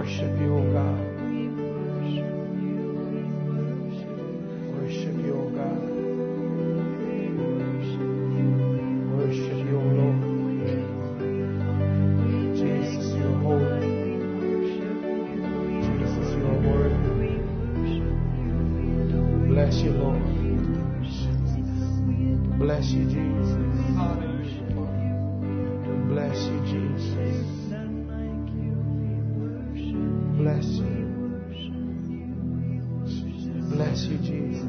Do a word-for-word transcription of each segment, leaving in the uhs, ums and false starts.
worship you, O God. Worship you, O God. Worship you, O Lord. Jesus, you are holy. Jesus, you are worthy. Bless you, Lord. Bless you, Jesus. Bless you, Jesus. Bless you. Bless you, Jesus.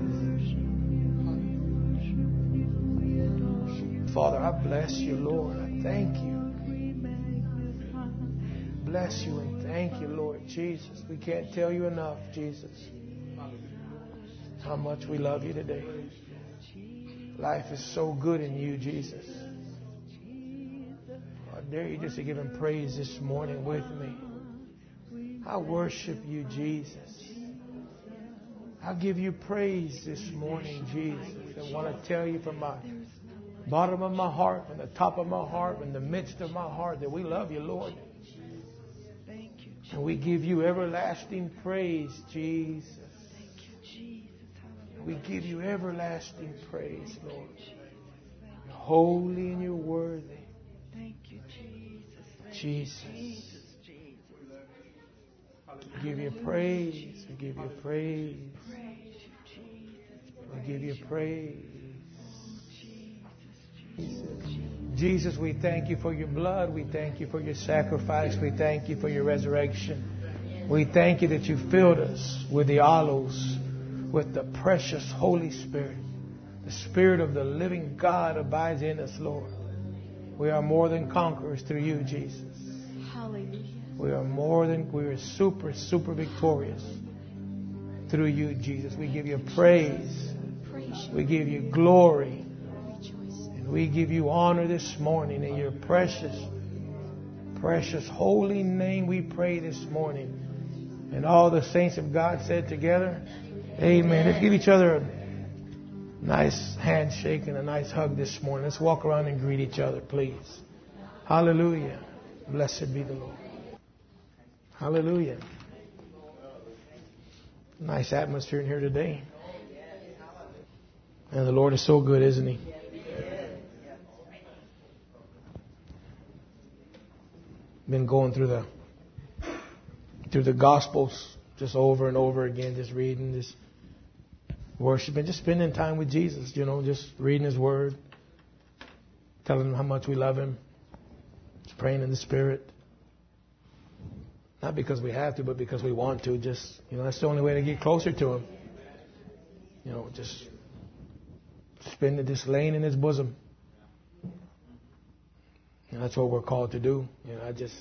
Father, I bless you, Lord. I thank you. Bless you and thank you, Lord Jesus. We can't tell you enough, Jesus, how much we love you today. Life is so good in you, Jesus. I dare you just to give him praise this morning with me. I worship you, Jesus. I give you praise this morning, Jesus. I want to tell you from my bottom of my heart, from the top of my heart, in the midst of my heart, that we love you, Lord. And we give you everlasting praise, Jesus. We give you everlasting praise, Lord. You're holy and you're worthy. Thank you, Jesus. Jesus. We give you praise. We give you praise. We give you praise. Jesus, we thank you for your blood. We thank you for your sacrifice. We thank you for your resurrection. We thank you that you filled us with the olives, with the precious Holy Spirit. The Spirit of the living God abides in us, Lord. We are more than conquerors through you, Jesus. Hallelujah. We are more than, we are super, super victorious through you, Jesus. We give you praise. Praise you. We give you glory. Rejoice. And we give you honor this morning in your precious, precious holy name we pray this morning. And all the saints of God said together, amen. Let's give each other a nice handshake and a nice hug this morning. Let's walk around and greet each other, please. Hallelujah. Blessed be the Lord. Hallelujah. Nice atmosphere in here today. And the Lord is so good, isn't he? Been going through the through the Gospels just over and over again, just reading, just worshiping, just spending time with Jesus, you know, just reading his word, telling him how much we love him, just praying in the Spirit. Not because we have to, but because we want to. Just, you know, that's the only way to get closer to him. You know, just spending, just laying in his bosom. And that's what we're called to do. You know, I just,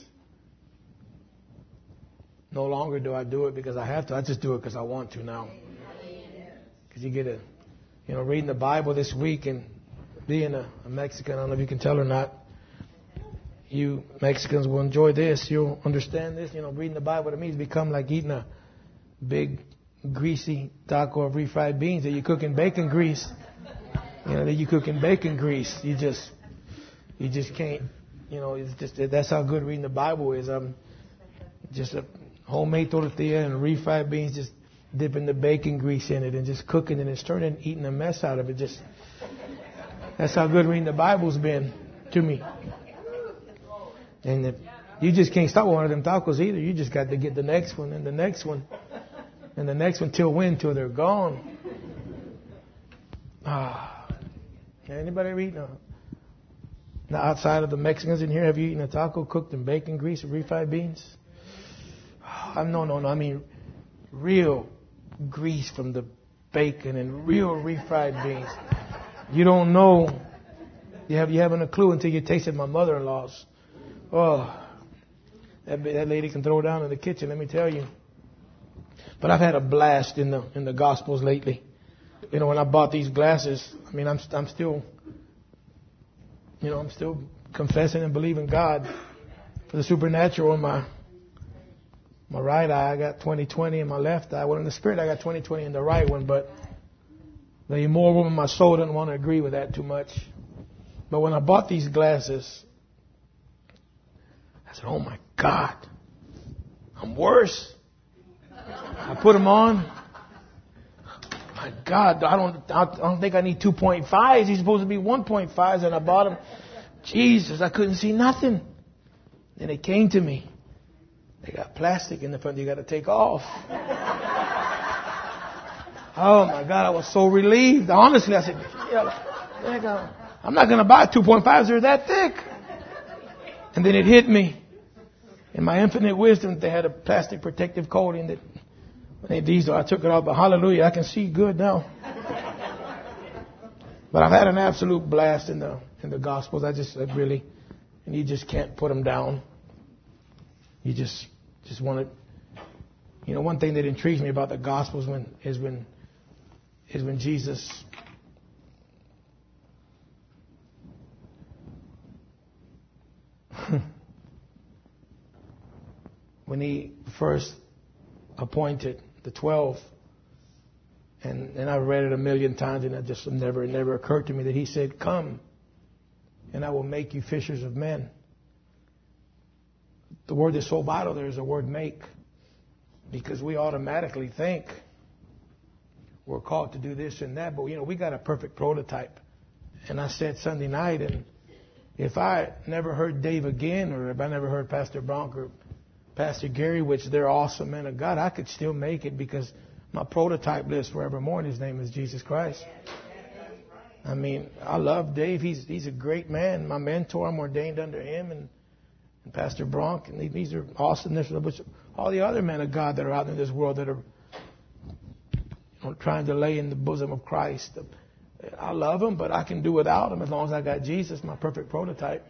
no longer do I do it because I have to. I just do it because I want to now. Because you get a, you know, reading the Bible this week and being a, a Mexican, I don't know if you can tell or not. You Mexicans will enjoy this. You'll understand this. You know, reading the Bible to me has become like eating a big, greasy taco of refried beans that you cook in bacon grease. You know, that you cook in bacon grease. You just, you just can't. You know, it's just that's how good reading the Bible is. Um, just a homemade tortilla and refried beans, just dipping the bacon grease in it and just cooking it and stirring and eating a mess out of it. Just that's how good reading the Bible's been to me. And the, you just can't stop one of them tacos either. You just got to get the next one and the next one and the next one till when? Till they're gone. Ah, anybody ever eaten a, now outside of the Mexicans in here, have you eaten a taco cooked in bacon grease or refried beans? Oh, no, no, no. I mean, real grease from the bacon and real refried beans. You don't know. You have you haven't a clue until you tasted my mother-in-law's. Oh, that, that lady can throw down in the kitchen, let me tell you. But I've had a blast in the in the Gospels lately. You know, when I bought these glasses, I mean, I'm I'm still, you know, I'm still confessing and believing God for the supernatural in my my right eye. I got twenty twenty in my left eye. Well, in the spirit, I got twenty twenty in the right one. But the immoral woman in my soul didn't want to agree with that too much. But when I bought these glasses, I said, oh, my God. I'm worse. I put them on. My God, I don't, I don't think I need two point fives. He's supposed to be one point fives, and I bought them. Jesus, I couldn't see nothing. Then it came to me. They got plastic in the front you got to take off. Oh my God, I was so relieved. Honestly, I said, yeah, I'm not going to buy two point fives. They're that thick. And then it hit me. In my infinite wisdom, they had a plastic protective coating that when they diesel, I took it off. But hallelujah, I can see good now. But I've had an absolute blast in the in the Gospels. I just I really, and you just can't put them down. You just just want to, you know, one thing that intrigues me about the Gospels when is when is when Jesus when he first appointed the twelve, and, and I've read it a million times, and it just never, it never occurred to me that he said, "Come, and I will make you fishers of men." The word that's so vital there is the word "make," because we automatically think we're called to do this and that, but you know we got a perfect prototype. And I said Sunday night, and if I never heard Dave again, or if I never heard Pastor Bronk or Pastor Gary, which they're awesome men of God, I could still make it because my prototype lives forevermore, and his name is Jesus Christ. I mean, I love Dave. He's he's a great man. My mentor, I'm ordained under him, and, and Pastor Bronk, and these are awesome. Which all the other men of God that are out in this world that are you know, trying to lay in the bosom of Christ. I love them, but I can do without them as long as I got Jesus, my perfect prototype.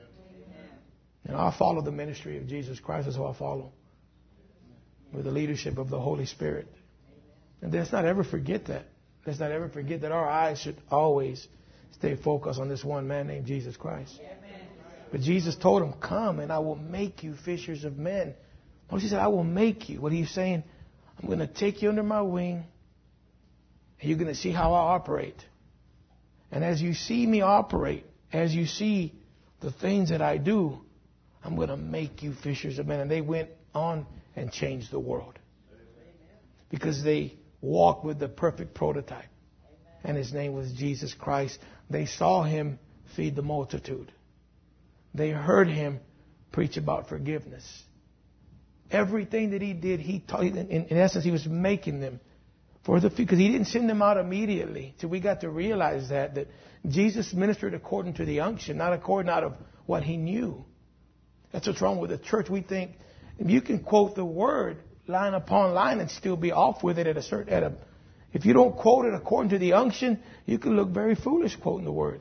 And I follow the ministry of Jesus Christ. That's who I follow. With the leadership of the Holy Spirit. And let's not ever forget that. Let's not ever forget that our eyes should always stay focused on this one man named Jesus Christ. But Jesus told him, "Come and I will make you fishers of men." Notice he said, "I will make you." What he's saying, I'm going to take you under my wing. And you're going to see how I operate. And as you see me operate, as you see the things that I do, I'm going to make you fishers of men. And they went on and changed the world. Because they walked with the perfect prototype. And his name was Jesus Christ. They saw him feed the multitude. They heard him preach about forgiveness. Everything that he did, he taught, in, in essence, he was making them for the, because he didn't send them out immediately. So we got to realize that, that Jesus ministered according to the unction, not according out of what he knew. That's what's wrong with the church. We think you can quote the word line upon line and still be off with it at a certain, at a, if you don't quote it according to the unction, you can look very foolish quoting the word.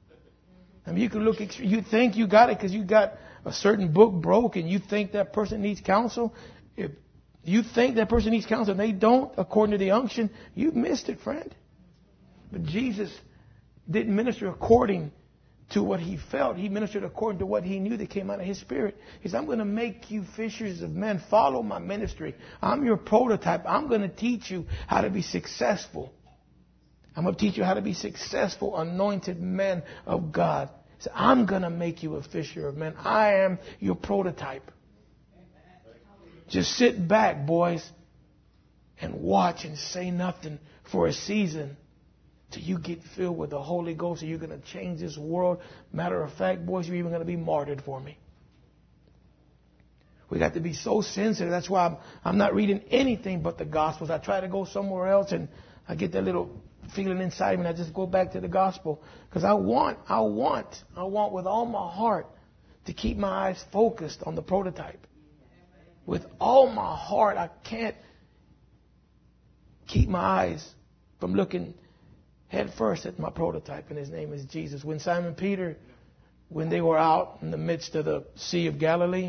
I mean, you can look, you think you got it because you got a certain book broke and you think that person needs counsel. If you think that person needs counsel and they don't, according to the unction, you've missed it, friend. But Jesus didn't minister according to what he felt. He ministered according to what he knew that came out of his spirit. He said, I'm going to make you fishers of men. Follow my ministry. I'm your prototype. I'm going to teach you how to be successful. I'm going to teach you how to be successful, anointed men of God. He said, I'm going to make you a fisher of men. I am your prototype. Just sit back, boys, and watch and say nothing for a season till you get filled with the Holy Ghost and you're going to change this world. Matter of fact, boys, you're even going to be martyred for me. We got to be so sensitive. That's why I'm, I'm not reading anything but the Gospels. I try to go somewhere else and I get that little feeling inside me and I just go back to the Gospel. Because I want, I want, I want with all my heart to keep my eyes focused on the prototype. With all my heart, I can't keep my eyes from looking head first at my prototype, and his name is Jesus. When Simon Peter, when they were out in the midst of the Sea of Galilee,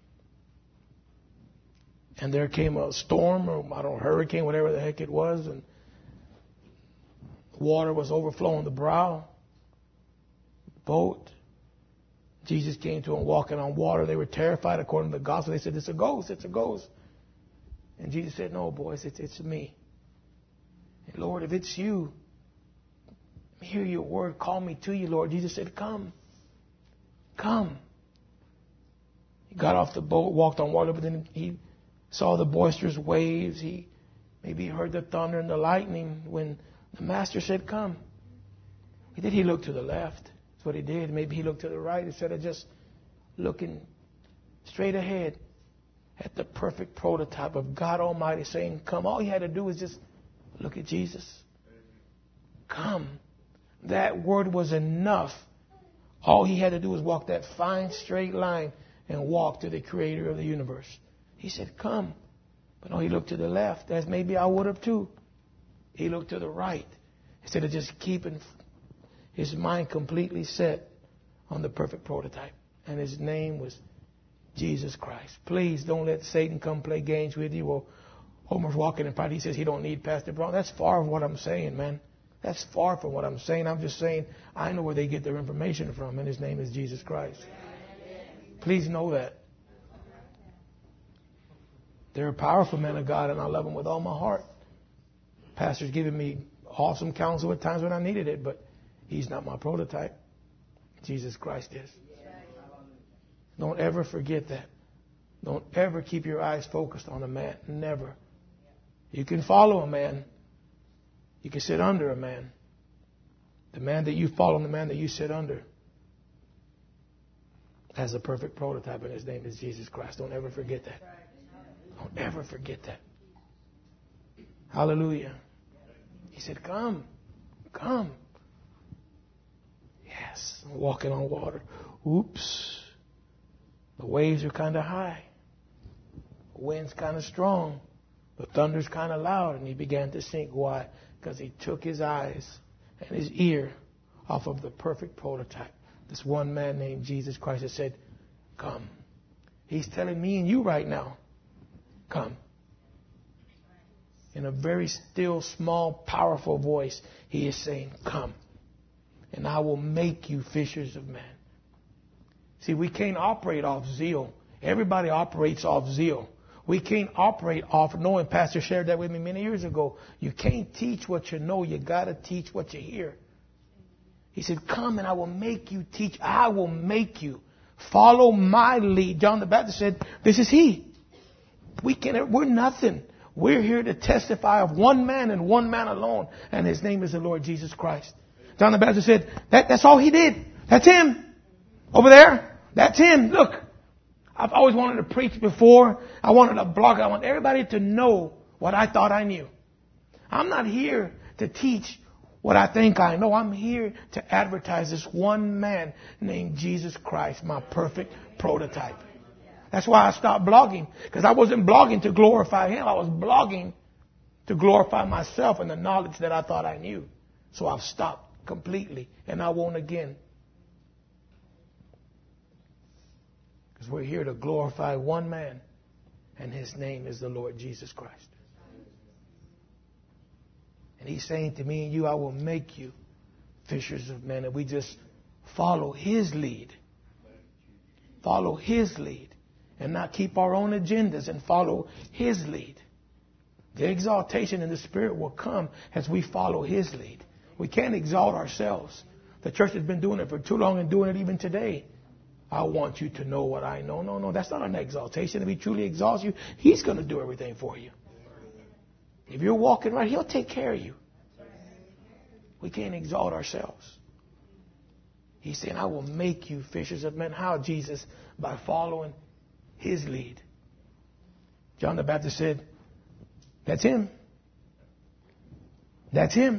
and there came a storm, or I don't know, hurricane, whatever the heck it was, and water was overflowing the brow, boat. Jesus came to them walking on water. They were terrified according to the gospel. They said, it's a ghost, it's a ghost. And Jesus said, no, boys, it's, it's me. And Lord, if it's you, hear your word, call me to you, Lord. Jesus said, come. Come. He got off the boat, walked on water, but then he saw the boisterous waves. He maybe heard the thunder and the lightning when the master said, come. He did. He looked to the left. That's what he did. Maybe he looked to the right instead of just looking straight ahead at the perfect prototype of God Almighty saying, come. All he had to do was just look at Jesus. Come. That word was enough. All he had to do was walk that fine straight line and walk to the creator of the universe. He said, come. But no, he looked to the left, as maybe I would have too. He looked to the right instead of just keeping his mind completely set on the perfect prototype. And his name was Jesus Christ. Please don't let Satan come play games with you. Or Homer's walking in pride. He says he don't need Pastor Brown. That's far from what I'm saying, man. That's far from what I'm saying. I'm just saying I know where they get their information from, and his name is Jesus Christ. Please know that. They're a powerful man of God, and I love them with all my heart. Pastor's given me awesome counsel at times when I needed it, but he's not my prototype. Jesus Christ is. Don't ever forget that. Don't ever keep your eyes focused on a man. Never. You can follow a man. You can sit under a man. The man that you follow and the man that you sit under has a perfect prototype, and his name is Jesus Christ. Don't ever forget that. Don't ever forget that. Hallelujah. He said, come. Come. Yes. I'm walking on water. Oops. The waves are kind of high. The wind's kind of strong. The thunder's kind of loud. And he began to sink. Why? Because he took his eyes and his ear off of the perfect prototype. This one man named Jesus Christ has said, come. He's telling me and you right now, come. In a very still, small, powerful voice, he is saying, come. And I will make you fishers of men. See, we can't operate off zeal. Everybody operates off zeal. We can't operate off knowing. Pastor shared that with me many years ago. You can't teach what you know. You got to teach what you hear. He said, come and I will make you teach. I will make you follow my lead. John the Baptist said, this is he. We can, we're nothing. We're here to testify of one man and one man alone. And his name is the Lord Jesus Christ. John the Baptist said, that, that's all he did. That's him. Over there. That's him. Look, I've always wanted to preach before. I wanted to blog. I want everybody to know what I thought I knew. I'm not here to teach what I think I know. I'm here to advertise this one man named Jesus Christ, my perfect prototype. That's why I stopped blogging, because I wasn't blogging to glorify him. I was blogging to glorify myself and the knowledge that I thought I knew. So I've stopped completely, and I won't again. Because we're here to glorify one man, and his name is the Lord Jesus Christ. And he's saying to me and you, I will make you fishers of men. And we just follow his lead. Follow his lead. And not keep our own agendas and follow his lead. The exaltation in the Spirit will come as we follow his lead. We can't exalt ourselves. The church has been doing it for too long and doing it even today. I want you to know what I know. No, no, that's not an exaltation. If he truly exalts you, he's going to do everything for you. If you're walking right, he'll take care of you. We can't exalt ourselves. He's saying, I will make you fishers of men. How, Jesus? By following his lead. John the Baptist said, that's him. That's him.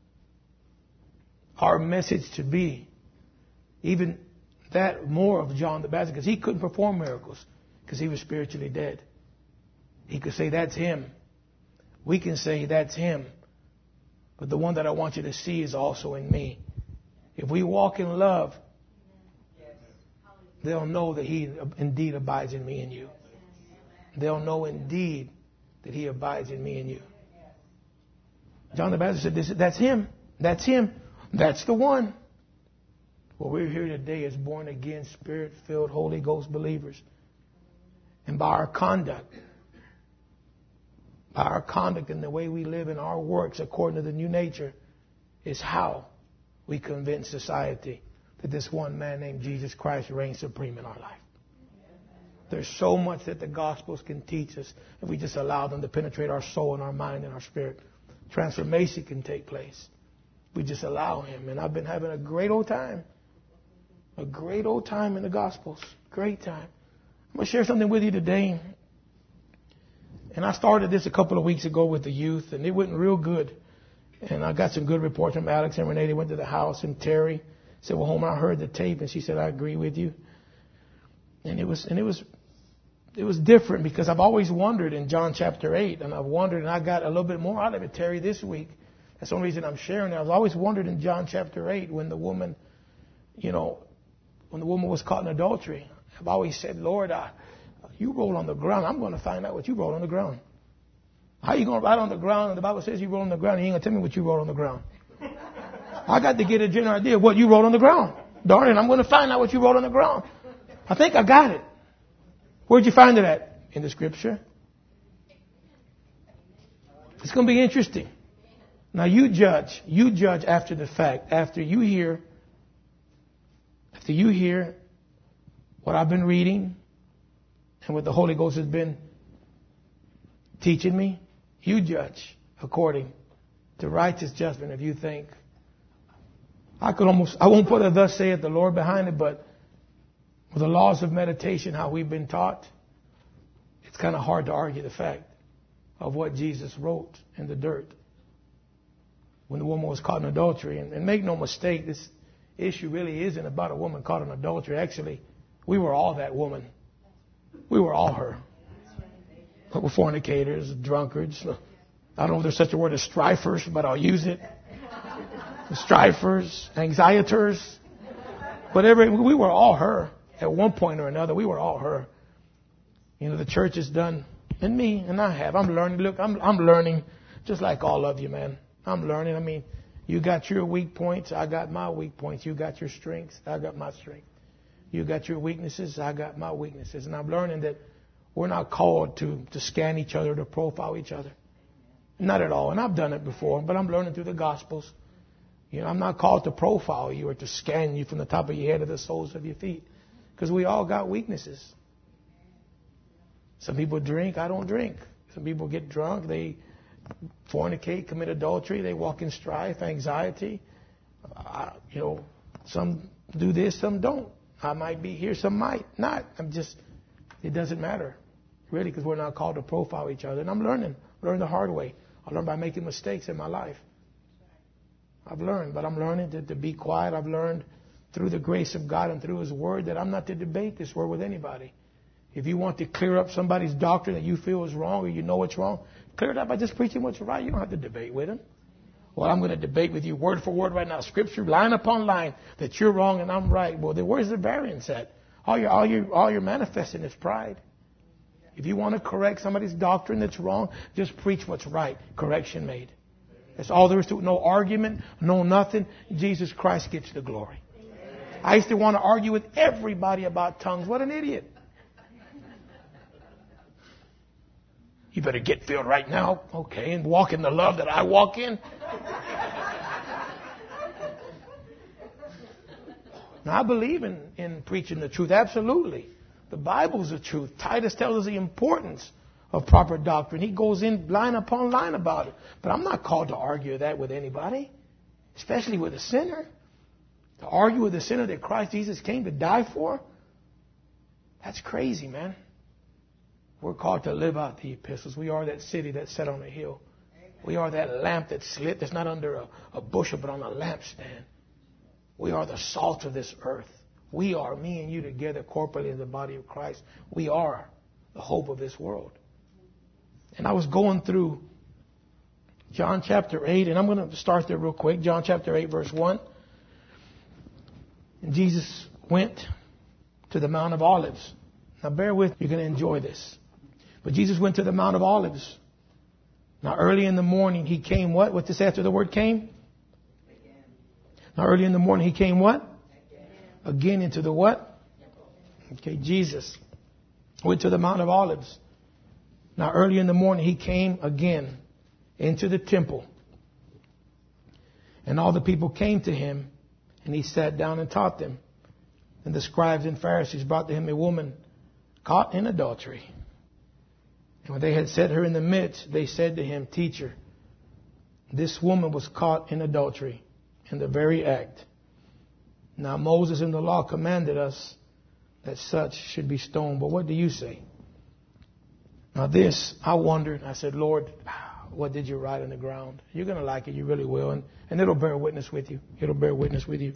Our message should be even that more of John the Baptist, because he couldn't perform miracles because he was spiritually dead. He could say, that's him. We can say, that's him. But the one that I want you to see is also in me. If we walk in love, they'll know that he indeed abides in me and you. They'll know indeed that he abides in me and you. John the Baptist said, this, that's him. That's him. That's the one. Well, we're here today as born again, Spirit-filled, Holy Ghost believers. And by our conduct, by our conduct and the way we live in our works according to the new nature is how we convince society that this one man named Jesus Christ reigns supreme in our life. There's so much that the Gospels can teach us if we just allow them to penetrate our soul and our mind and our spirit. Transformation can take place. We just allow Him. And I've been having a great old time. A great old time in the Gospels. Great time. I'm going to share something with you today. And I started this a couple of weeks ago with the youth, and it went real good. And I got some good reports from Alex and Renee. They went to the house, and Terry said, well, Homer, I heard the tape. And she said, I agree with you. And it was, and it was, it was different because I've always wondered in John chapter eight, and I've wondered, and I got a little bit more out of it, Terry, this week. That's the only reason I'm sharing it. I've always wondered in John chapter eight when the woman, you know, when the woman was caught in adultery. I've always said, Lord, I, you roll on the ground. I'm going to find out what you roll on the ground. How you going to write on the ground? And the Bible says you roll on the ground. You ain't going to tell me what you roll on the ground. I got to get a general idea of what you roll on the ground. Darn it, I'm going to find out what you roll on the ground. I think I got it. Where'd you find it at? In the Scripture. It's going to be interesting. Now you judge. You judge after the fact. After you hear, after you hear what I've been reading and what the Holy Ghost has been teaching me, you judge according to righteous judgment. If you think, I could almost, I won't put a thus saith the Lord behind it, but with the laws of meditation, how we've been taught, it's kind of hard to argue the fact of what Jesus wrote in the dirt when the woman was caught in adultery. And, and make no mistake, this issue really isn't about a woman caught in adultery. Actually, we were all that woman. We were all her. We were fornicators, drunkards. I don't know if there's such a word as strifers, but I'll use it. Strifers, anxieters, whatever. We were all her. At one point or another, we were all her. You know, the church has done, and me, and I have. I'm learning. Look, I'm I'm learning, just like all of you, man. I'm learning. I mean, you got your weak points. I got my weak points. You got your strengths. I got my strength. You got your weaknesses. I got my weaknesses. And I'm learning that we're not called to, to scan each other, to profile each other. Not at all. And I've done it before, but I'm learning through the Gospels. You know, I'm not called to profile you or to scan you from the top of your head to the soles of your feet. Because we all got weaknesses. Some people drink. I don't drink. Some people get drunk. They fornicate, commit adultery. They walk in strife, anxiety. Uh, you know, some do this, some don't. I might be here, some might not. I'm just, it doesn't matter, really, because we're not called to profile each other. And I'm learning. Learn the hard way. I learned by making mistakes in my life. I've learned, but I'm learning to, to be quiet. I've learned through the grace of God and through His Word that I'm not to debate this Word with anybody. If you want to clear up somebody's doctrine that you feel is wrong or you know it's wrong, clear it up by just preaching what's right. You don't have to debate with them. Well, I'm going to debate with you word for word right now, Scripture, line upon line, that you're wrong and I'm right. Well, then where's the variance at? All you're, all you're, all you're manifesting is pride. If you want to correct somebody's doctrine that's wrong, just preach what's right. Correction made. That's all there is to it. No argument, no nothing. Jesus Christ gets the glory. I used to want to argue with everybody about tongues. What an idiot. You better get filled right now. Okay, and walk in the love that I walk in. Now, I believe in, in preaching the truth. Absolutely. The Bible's the truth. Titus tells us the importance of proper doctrine. He goes in line upon line about it. But I'm not called to argue that with anybody, especially with a sinner. To argue with a sinner that Christ Jesus came to die for? That's crazy, man. We're called to live out the epistles. We are that city that's set on a hill. We are that lamp that's lit, that's not under a, a bushel, but on a lampstand. We are the salt of this earth. We are, me and you together corporately in the body of Christ. We are the hope of this world. And I was going through John chapter eight, and I'm going to start there real quick. John chapter eight, verse one. And Jesus went to the Mount of Olives. Now bear with me, you're going to enjoy this. But Jesus went to the Mount of Olives. Now early in the morning he came what? What's this after the word came? Again. Now early in the morning he came what? Again. Again into the what? Okay, Jesus went to the Mount of Olives. Now early in the morning he came again into the temple. And all the people came to him, and he sat down and taught them. And the scribes and Pharisees brought to him a woman caught in adultery. And when they had set her in the midst, they said to him, Teacher, this woman was caught in adultery in the very act. Now Moses in the law commanded us that such should be stoned. But what do you say? Now this, I wondered. I said, Lord, what did you write on the ground? You're going to like it. You really will. And, and it'll bear witness with you. It'll bear witness with you.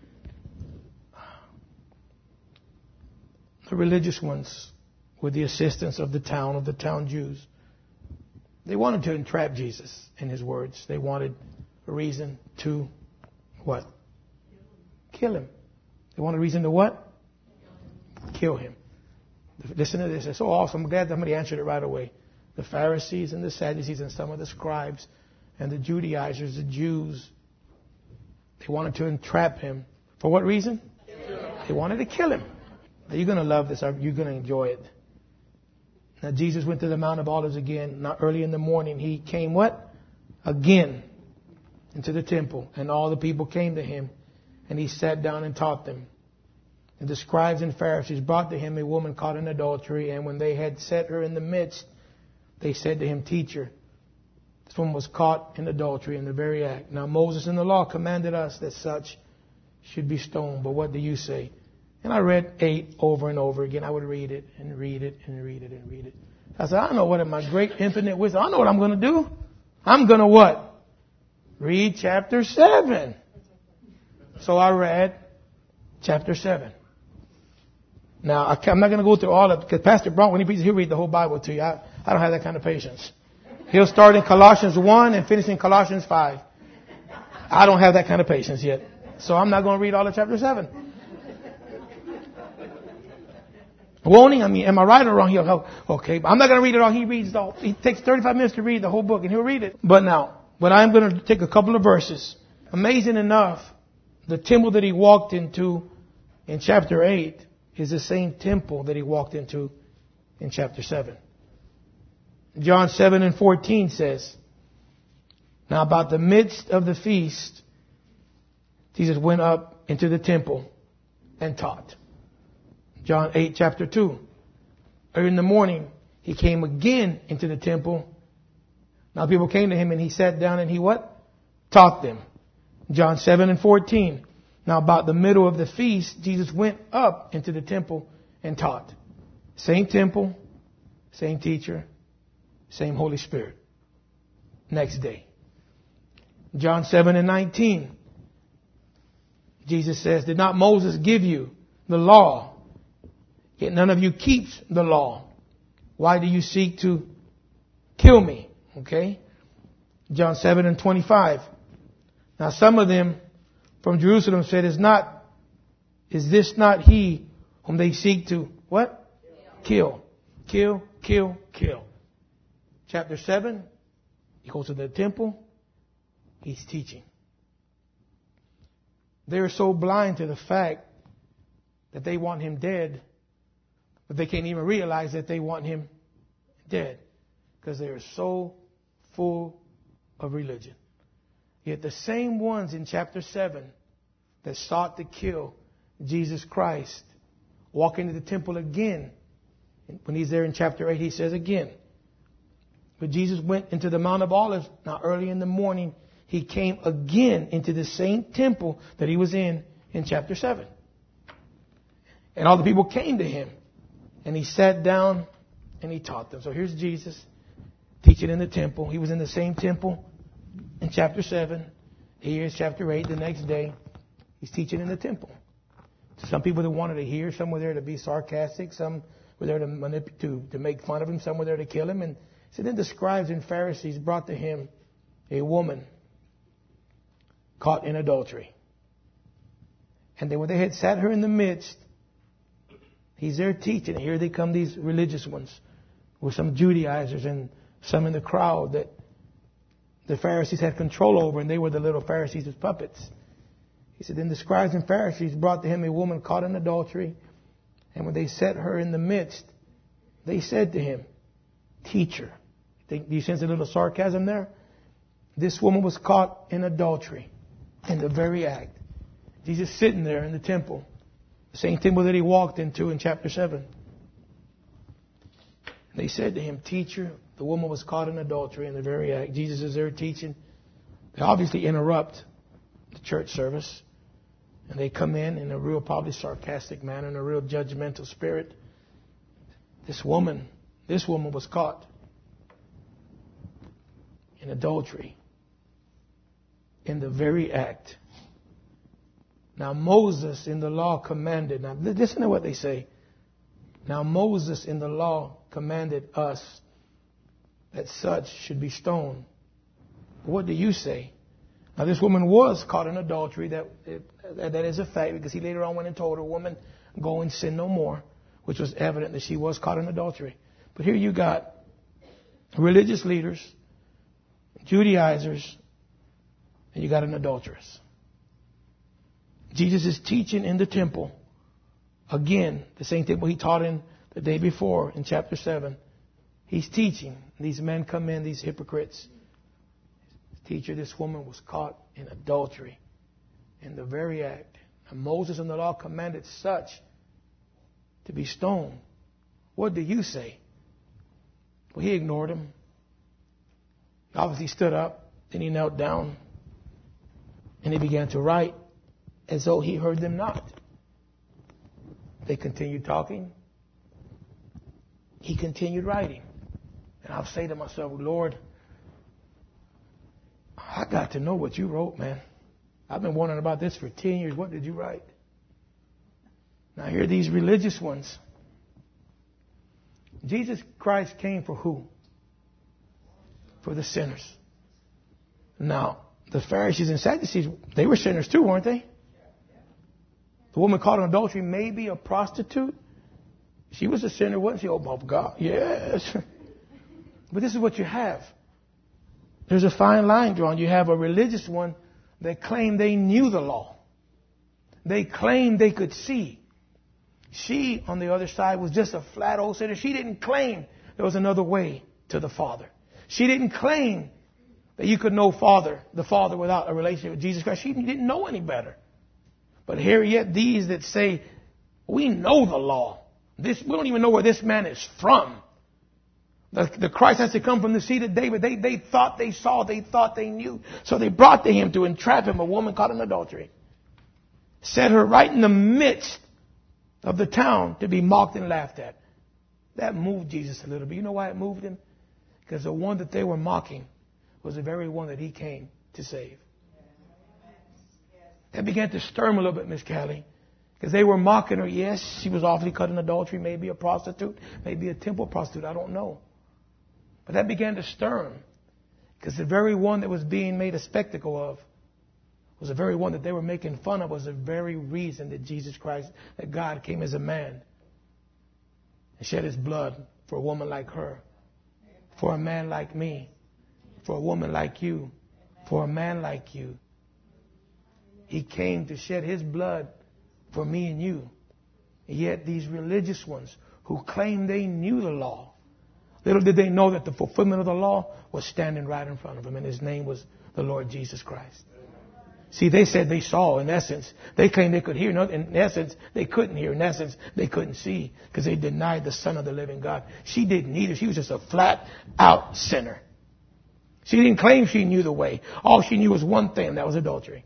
The religious ones, with the assistance of the town, of the town Jews, they wanted to entrap Jesus in his words. They wanted a reason to what? Kill him. They wanted a reason to what? Kill him. Listen to this. It's so awesome. I'm glad somebody answered it right away. The Pharisees and the Sadducees and some of the scribes and the Judaizers, the Jews, they wanted to entrap him. For what reason? They wanted to kill him. Now, you're going to love this. You're going to enjoy it. Now, Jesus went to the Mount of Olives again. Now, early in the morning, he came what? Again into the temple. And all the people came to him. And he sat down and taught them. And the scribes and Pharisees brought to him a woman caught in adultery. And when they had set her in the midst, they said to him, Teacher, this woman was caught in adultery in the very act. Now Moses in the law commanded us that such should be stoned. But what do you say? And I read eight over and over again. I would read it and read it and read it and read it. I said, I know what in my great infinite wisdom, I know what I'm going to do. I'm going to what? Read chapter seven. So I read chapter seven. Now, I'm not going to go through all of it, because Pastor Bronk, when he preaches, he'll read the whole Bible to you. I, I don't have that kind of patience. He'll start in Colossians one and finish in Colossians five. I don't have that kind of patience yet. So I'm not going to read all of chapter seven. Won't he? I mean, am I right or wrong? He'll go, okay, but I'm not going to read it all. He reads the whole, he takes thirty-five minutes to read the whole book, and he'll read it. But now, but I'm going to take a couple of verses. Amazing enough, the temple that he walked into in chapter eight is the same temple that he walked into in chapter seven. John seven and fourteen says, now about the midst of the feast, Jesus went up into the temple and taught. John eight, chapter two. Early in the morning, he came again into the temple. Now people came to him and he sat down and he what? Taught them. John seven and fourteen. Now about the middle of the feast, Jesus went up into the temple and taught. Same temple, same teacher, same Holy Spirit. Next day. John seven and nineteen. Jesus says, did not Moses give you the law? Yet none of you keeps the law. Why do you seek to kill me? Okay. John seven and twenty-five. Now some of them from Jerusalem said, is not, is this not he whom they seek to, what? Kill. Kill, kill, kill. Chapter seven, he goes to the temple. He's teaching. They're so blind to the fact that they want him dead, but they can't even realize that they want him dead, because they are so full of religion. Yet the same ones in chapter seven that sought to kill Jesus Christ walk into the temple again. When he's there in chapter eight, he says again, but Jesus went into the Mount of Olives. Now early in the morning, he came again into the same temple that he was in in chapter seven. And all the people came to him. And he sat down and he taught them. So here's Jesus teaching in the temple. He was in the same temple in chapter seven. Here's chapter eight the next day. He's teaching in the temple. Some people that wanted to hear, some were there to be sarcastic, some were there to, manip- to, to make fun of him, some were there to kill him. And so then the scribes and Pharisees brought to him a woman caught in adultery. And they, when they had sat her in the midst, he's there teaching. Here they come, these religious ones, with some Judaizers and some in the crowd that the Pharisees had control over, and they were the little Pharisees as puppets. He said, then the scribes and Pharisees brought to him a woman caught in adultery. And when they set her in the midst, they said to him, Teacher. Do you sense a little sarcasm there? This woman was caught in adultery in the very act. Jesus sitting there in the temple, the same temple that he walked into in chapter seven. They said to him, Teacher, the woman was caught in adultery in the very act. Jesus is there teaching. They obviously interrupt the church service. And they come in in a real, probably sarcastic manner, in a real judgmental spirit. This woman, this woman was caught in adultery in the very act. Now Moses in the law commanded, now listen to what they say. Now Moses in the law commanded us that such should be stoned. But what do you say? Now this woman was caught in adultery. That, that is a fact, because he later on went and told her, woman, go and sin no more, which was evident that she was caught in adultery. But here you got religious leaders, Judaizers, and you got an adulteress. Jesus is teaching in the temple. Again, the same temple he taught in the day before in chapter seven. He's teaching. These men come in, these hypocrites. Teacher, this woman was caught in adultery in the very act. And Moses in the law commanded such to be stoned. What do you say? Well, he ignored him. He obviously stood up. Then he knelt down. And he began to write as though he heard them not. They continued talking. He continued writing. And I'll say to myself, Lord, I got to know what you wrote, man. I've been wondering about this for ten years. What did you write? Now here are these religious ones. Jesus Christ came for who? For the sinners. Now, the Pharisees and Sadducees, they were sinners too, weren't they? The woman caught in adultery may be a prostitute. She was a sinner, wasn't she? Oh, my God. Yes. But this is what you have. There's a fine line drawn. You have a religious one that claimed they knew the law. They claimed they could see. She, on the other side, was just a flat old sinner. She didn't claim there was another way to the Father. She didn't claim that you could know Father, the Father without a relationship with Jesus Christ. She didn't know any better. But here yet these that say, we know the law. This, we don't even know where this man is from. The, the Christ has to come from the seed of David. They, they thought they saw, they thought they knew. So they brought to him to entrap him a woman caught in adultery. Set her right in the midst of the town to be mocked and laughed at. That moved Jesus a little bit. You know why it moved him? Because the one that they were mocking was the very one that he came to save. That began to stir him a little bit, Miss Callie. Because they were mocking her. Yes, she was awfully caught in adultery, maybe a prostitute, maybe a temple prostitute. I don't know. But that began to stir him. Because the very one that was being made a spectacle of was the very one that they were making fun of, was the very reason that Jesus Christ, that God came as a man and shed his blood for a woman like her, for a man like me, for a woman like you, for a man like you. He came to shed his blood for me and you. Yet these religious ones who claim they knew the law, little did they know that the fulfillment of the law was standing right in front of them, and his name was the Lord Jesus Christ. See, they said they saw. In essence, they claimed they could hear. In essence, they couldn't hear. In essence, they couldn't see, because they denied the Son of the living God. She didn't either. She was just a flat out sinner. She didn't claim she knew the way. All she knew was one thing, that was adultery.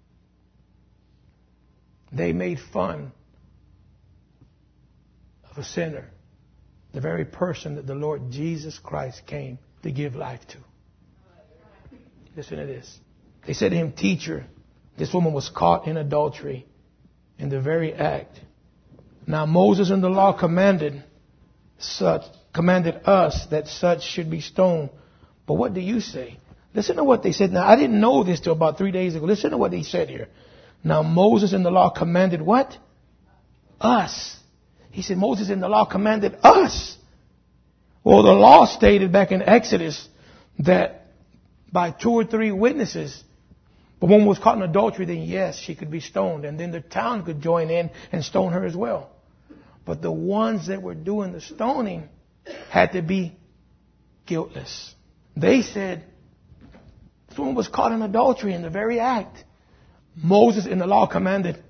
They made fun of a sinner, the very person that the Lord Jesus Christ came to give life to. Listen to this. They said to him, Teacher, this woman was caught in adultery in the very act. Now Moses in the law commanded such, commanded us that such should be stoned. But what do you say? Listen to what they said. Now, I didn't know this till about three days ago. Listen to what they said here. Now Moses in the law commanded what? Us. He said Moses in the law commanded us. Well, the law stated back in Exodus that by two or three witnesses, the woman was caught in adultery, then yes, she could be stoned. And then the town could join in and stone her as well. But the ones that were doing the stoning had to be guiltless. They said this woman was caught in adultery in the very act. Moses in the law commanded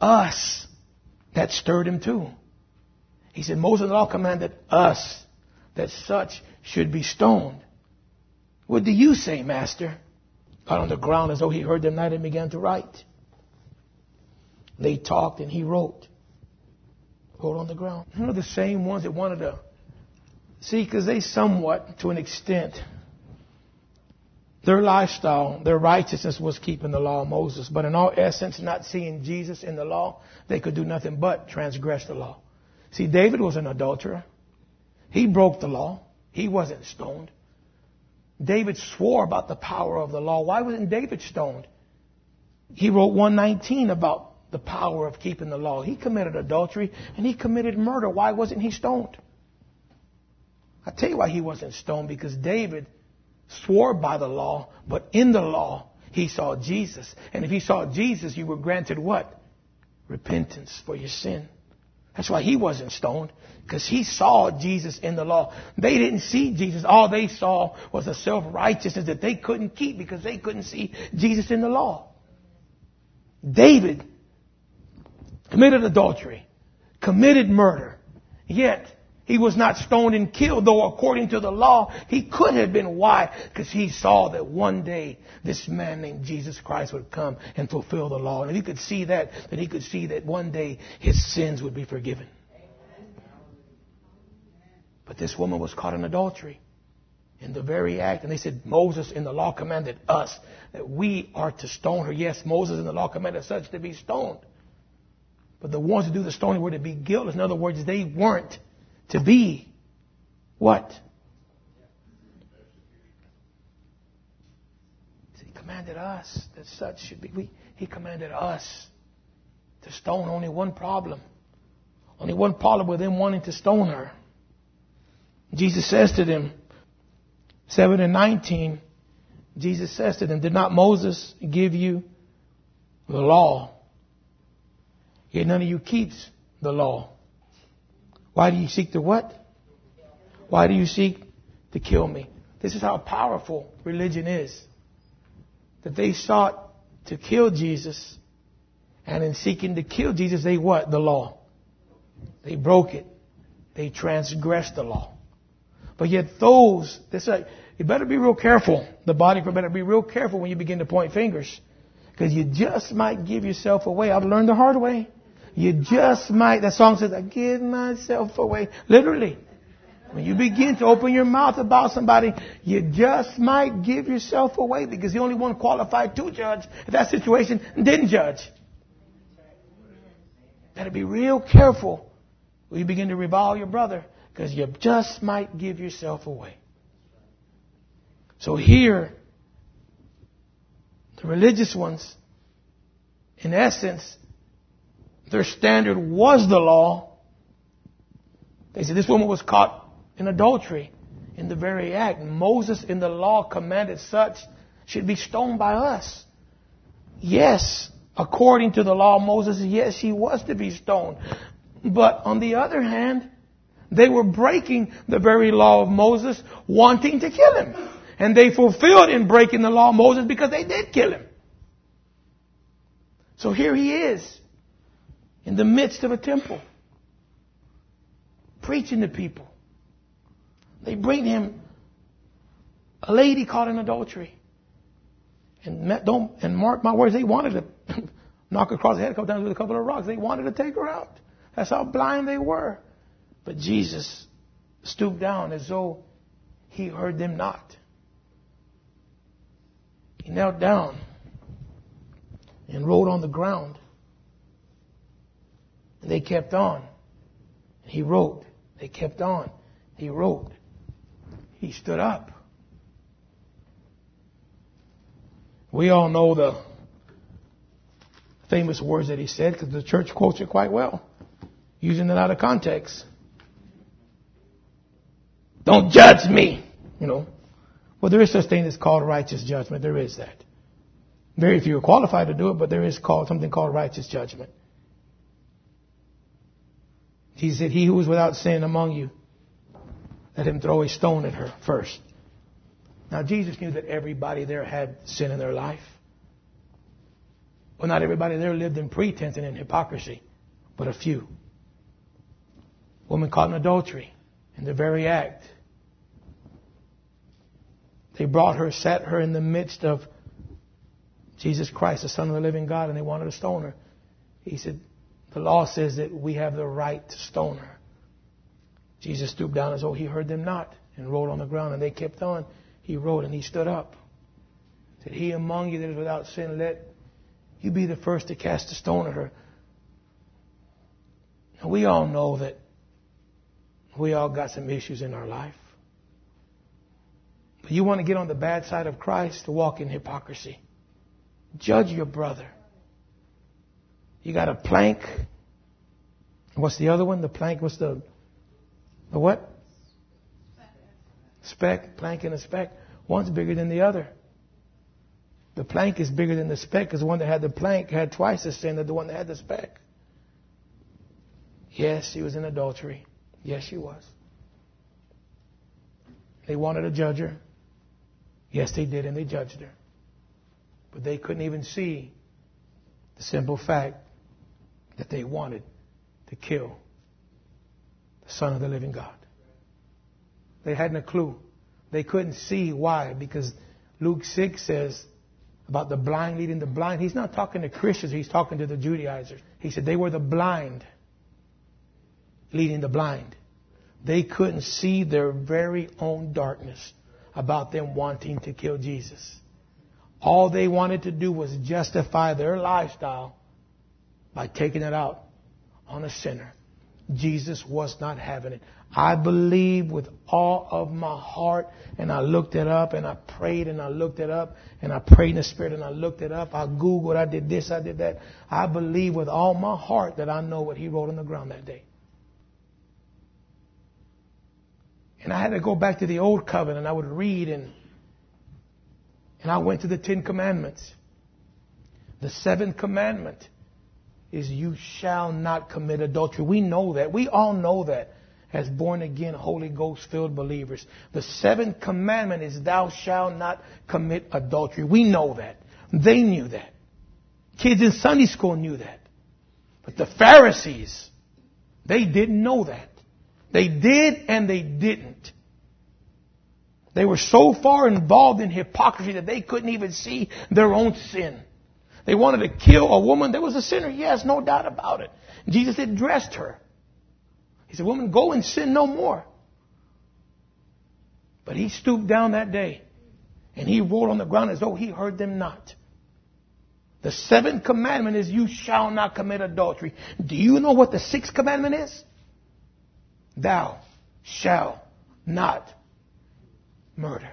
us. That stirred him too. He said Moses in the law commanded us. that such should be stoned. What do you say, Master? Got on the ground as though he heard them not and began to write. They talked and he wrote. Wrote on the ground. You know, the same ones that wanted to see, because they somewhat, to an extent, their lifestyle, their righteousness was keeping the law of Moses. But in all essence, not seeing Jesus in the law, they could do nothing but transgress the law. See, David was an adulterer. He broke the law. He wasn't stoned. David swore about the power of the law. Why wasn't David stoned? He wrote one nineteen about the power of keeping the law. He committed adultery and he committed murder. Why wasn't he stoned? I tell you why he wasn't stoned, because David swore by the law, but in the law he saw Jesus. And if he saw Jesus, you were granted what? Repentance for your sin. That's why he wasn't stoned, because he saw Jesus in the law. They didn't see Jesus. All they saw was a self-righteousness that they couldn't keep because they couldn't see Jesus in the law. David committed adultery, committed murder, yet he was not stoned and killed, though according to the law, he could have been. Why? Because he saw that one day this man named Jesus Christ would come and fulfill the law. And if he could see that, then he could see that one day his sins would be forgiven. But this woman was caught in adultery in the very act. And they said, Moses in the law commanded us that we are to stone her. Yes, Moses in the law commanded such to be stoned. But the ones who do the stoning were to be guiltless. In other words, they weren't to be what? He commanded us that such should be. We, he commanded us to stone. Only one problem. Only one problem with them wanting to stone her. Jesus says to them, seven and nineteen, Jesus says to them, did not Moses give you the law? Yet none of you keeps the law. Why do you seek to what? Why do you seek to kill me? This is how powerful religion is. That they sought to kill Jesus, and in seeking to kill Jesus, they what? The law. They broke it. They transgressed the law. But yet those, this, uh, you better be real careful. The body better be real careful when you begin to point fingers. Because you just might give yourself away. I've learned the hard way. You just might, that song says, I give myself away. Literally. When you begin to open your mouth about somebody, you just might give yourself away, because the only one qualified to judge in that situation didn't judge. Better be real careful when you begin to revile your brother, because you just might give yourself away. So here, the religious ones, in essence, their standard was the law. They said this woman was caught in adultery in the very act. Moses in the law commanded such should be stoned by us. Yes, according to the law of Moses, yes, she was to be stoned. But on the other hand, they were breaking the very law of Moses, wanting to kill him. And they fulfilled in breaking the law of Moses because they did kill him. So here he is, in the midst of a temple, preaching to people. They bring him a lady caught in adultery. And don't and mark my words, they wanted to knock her across the head a couple times with a couple of rocks. They wanted to take her out. That's how blind they were. But Jesus stooped down as though he heard them not. He knelt down and wrote on the ground. And they kept on. He wrote. They kept on. He wrote. He stood up. We all know the famous words that he said, because the church quotes it quite well, using it out of context. Don't judge me. You know. Well, there is such thing as called righteous judgment. There is that. Very few are qualified to do it, but there is called something called righteous judgment. He said, he who is without sin among you, let him throw a stone at her first. Now, Jesus knew that everybody there had sin in their life. Well, not everybody there lived in pretense and in hypocrisy, but a few. Woman caught in adultery in the very act. They brought her, sat her in the midst of Jesus Christ, the Son of the living God, and they wanted to stone her. He said, the law says that we have the right to stone her. Jesus stooped down as though he heard them not and rolled on the ground, and they kept on. He rose and he stood up. He said, he among you that is without sin, let you be the first to cast a stone at her. Now, we all know that we all got some issues in our life. But you want to get on the bad side of Christ, to walk in hypocrisy. Judge your brother. You got a plank. What's the other one? The plank was the, the what? Speck. Plank and a speck. One's bigger than the other. The plank is bigger than the speck because the one that had the plank had twice the sin as the one that had the speck. Yes, she was in adultery. Yes, she was. They wanted to judge her. Yes, they did, and they judged her. But they couldn't even see the simple fact that they wanted to kill the Son of the living God. They hadn't a clue. They couldn't see why, because Luke six says about the blind leading the blind. He's not talking to Christians. He's talking to the Judaizers. He said they were the blind leading the blind. They couldn't see their very own darkness about them wanting to kill Jesus. All they wanted to do was justify their lifestyle by taking it out on a sinner. Jesus was not having it. I believe with all of my heart, and I looked it up, and I prayed, and I looked it up, and I prayed in the Spirit, and I looked it up. I Googled, I did this, I did that. I believe with all my heart that I know what he wrote on the ground that day. And I had to go back to the Old Covenant, and I would read, and and I went to the Ten Commandments. The seventh commandment is you shall not commit adultery. We know that. We all know that as born again, Holy Ghost filled believers. The seventh commandment is thou shalt not commit adultery. We know that. They knew that. Kids in Sunday school knew that. But the Pharisees, they didn't know that. They did and they didn't. They were so far involved in hypocrisy that they couldn't even see their own sin. They wanted to kill a woman that was a sinner. Yes, no doubt about it. Jesus addressed her. He said, woman, go and sin no more. But he stooped down that day and he rolled on the ground as though he heard them not. The seventh commandment is you shall not commit adultery. Do you know what the sixth commandment is? Thou shalt not murder.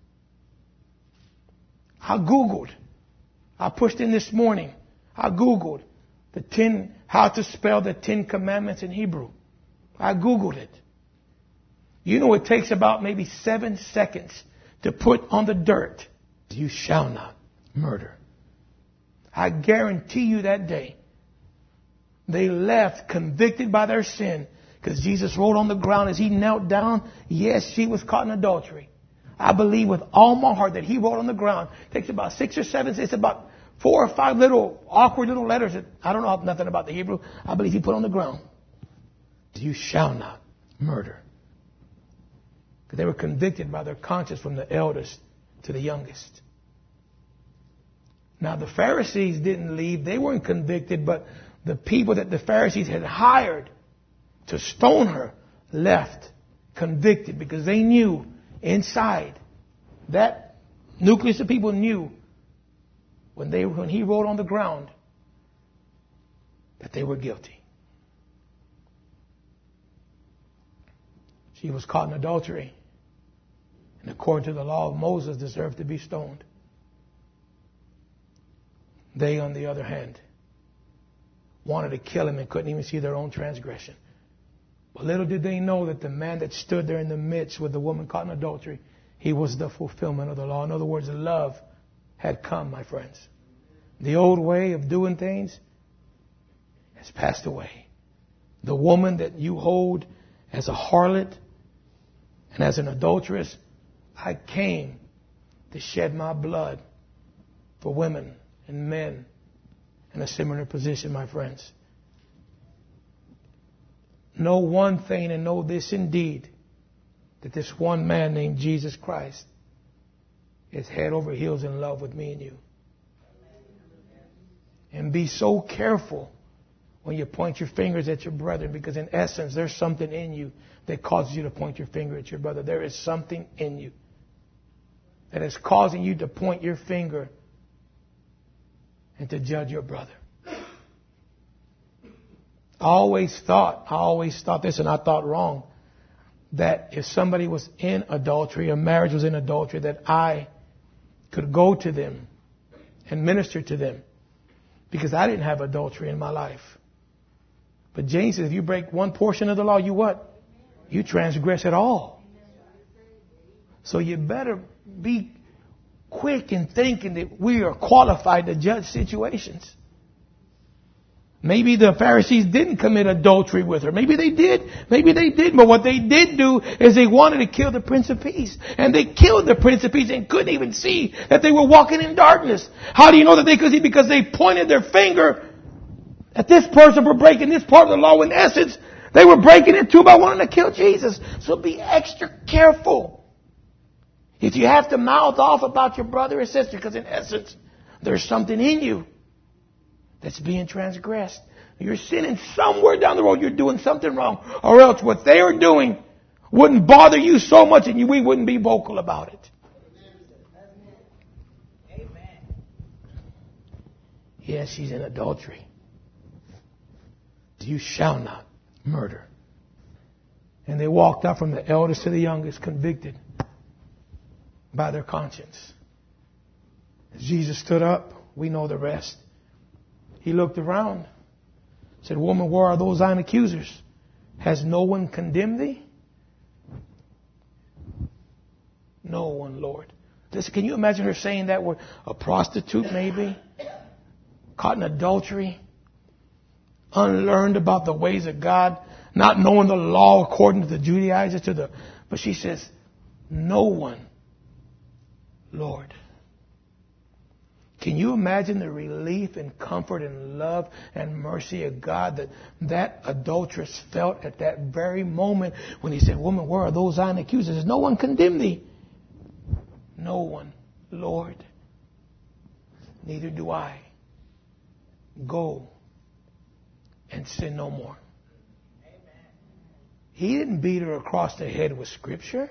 I Googled. I pushed in this morning. I Googled the ten, how to spell the Ten Commandments in Hebrew. I Googled it. You know, it takes about maybe seven seconds to put on the dirt, you shall not murder. I guarantee you that day, they left convicted by their sin because Jesus rolled on the ground as he knelt down. Yes, she was caught in adultery. I believe with all my heart that he rolled on the ground. It takes about six or seven, it's about four or five little awkward little letters that I don't know nothing about the Hebrew. I believe he put on the ground. You shall not murder. Because they were convicted by their conscience from the eldest to the youngest. Now the Pharisees didn't leave. They weren't convicted, but the people that the Pharisees had hired to stone her left convicted because they knew inside, that nucleus of people knew when they when he rolled on the ground that they were guilty. She was caught in adultery, and according to the law of Moses, deserved to be stoned. They, on the other hand, wanted to kill him and couldn't even see their own transgression. But little did they know that the man that stood there in the midst with the woman caught in adultery, he was the fulfillment of the law. In other words, love had come, my friends. The old way of doing things has passed away. The woman that you hold as a harlot and as an adulteress, I came to shed my blood for women and men in a similar position, my friends. Know one thing and know this indeed, that this one man named Jesus Christ is head over heels in love with me and you. And be so careful when you point your fingers at your brother, because in essence, there's something in you that causes you to point your finger at your brother. There is something in you that is causing you to point your finger and to judge your brother. I always thought, I always thought this, and I thought wrong, that if somebody was in adultery, a marriage was in adultery, that I could go to them and minister to them because I didn't have adultery in my life. But James says, if you break one portion of the law, you what? You transgress it all. So you better be quick in thinking that we are qualified to judge situations. Maybe the Pharisees didn't commit adultery with her. Maybe they did. Maybe they did. But what they did do is they wanted to kill the Prince of Peace. And they killed the Prince of Peace and couldn't even see that they were walking in darkness. How do you know that they could see? Because they pointed their finger at this person for breaking this part of the law. In essence, they were breaking it too by wanting to kill Jesus. So be extra careful. If you have to mouth off about your brother or sister, because in essence, there's something in you that's being transgressed. You're sinning somewhere down the road. You're doing something wrong. Or else what they are doing wouldn't bother you so much and you, we wouldn't be vocal about it. Amen. Yes, she's in adultery. You shall not murder. And they walked out from the eldest to the youngest, convicted by their conscience. As Jesus stood up, we know the rest. He looked around, said, "Woman, where are those thine accusers? Has no one condemned thee?" No one, Lord. Listen, can you imagine her saying that word? A prostitute, maybe, caught in adultery, unlearned about the ways of God, not knowing the law according to the Judaizers, to the. But she says, "No one, Lord." Can you imagine the relief and comfort and love and mercy of God that that adulteress felt at that very moment when he said, "Woman, where are those thine accusers? Has no one condemned thee?" No one, Lord. Neither do I. Go and sin no more. Amen. He didn't beat her across the head with Scripture.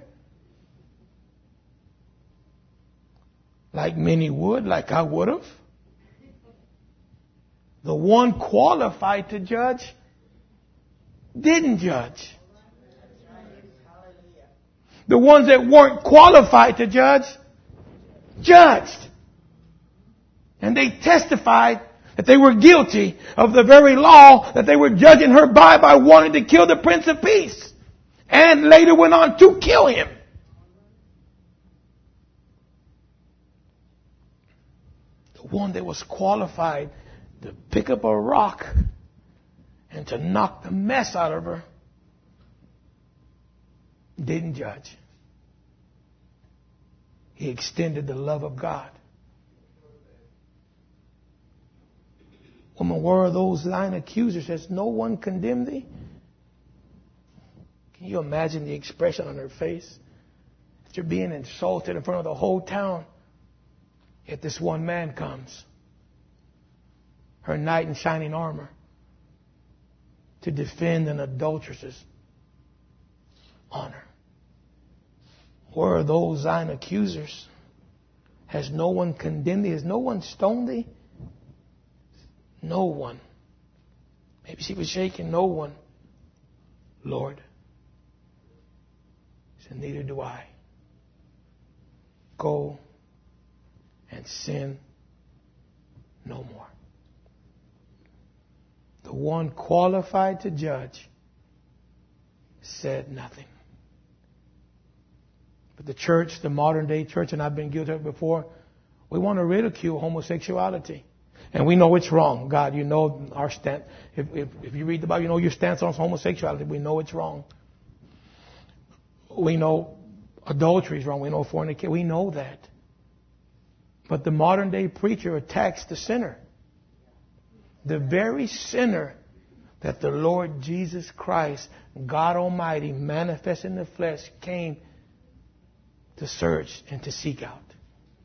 Like many would, like I would have. The one qualified to judge didn't judge. The ones that weren't qualified to judge judged. And they testified that they were guilty of the very law that they were judging her by, by wanting to kill the Prince of Peace. And later went on to kill him. The one that was qualified to pick up a rock and to knock the mess out of her didn't judge. He extended the love of God. Woman, where are those thine accusers? Has no one condemned thee? Can you imagine the expression on her face? After being insulted in front of the whole town, yet this one man comes, her knight in shining armor, to defend an adulteress's honor. Where are those thine accusers? Has no one condemned thee? Has no one stoned thee? No one. Maybe she was shaking. No one, Lord. He said, neither do I. Go and sin no more. The one qualified to judge said nothing. But the church, the modern day church, and I've been guilty of it before, we want to ridicule homosexuality. And we know it's wrong. God, you know our stance. If, if, if you read the Bible, you know your stance on homosexuality. We know it's wrong. We know adultery is wrong. We know fornication. We know that. But the modern day preacher attacks the sinner. The very sinner that the Lord Jesus Christ, God Almighty, manifest in the flesh, came to search and to seek out.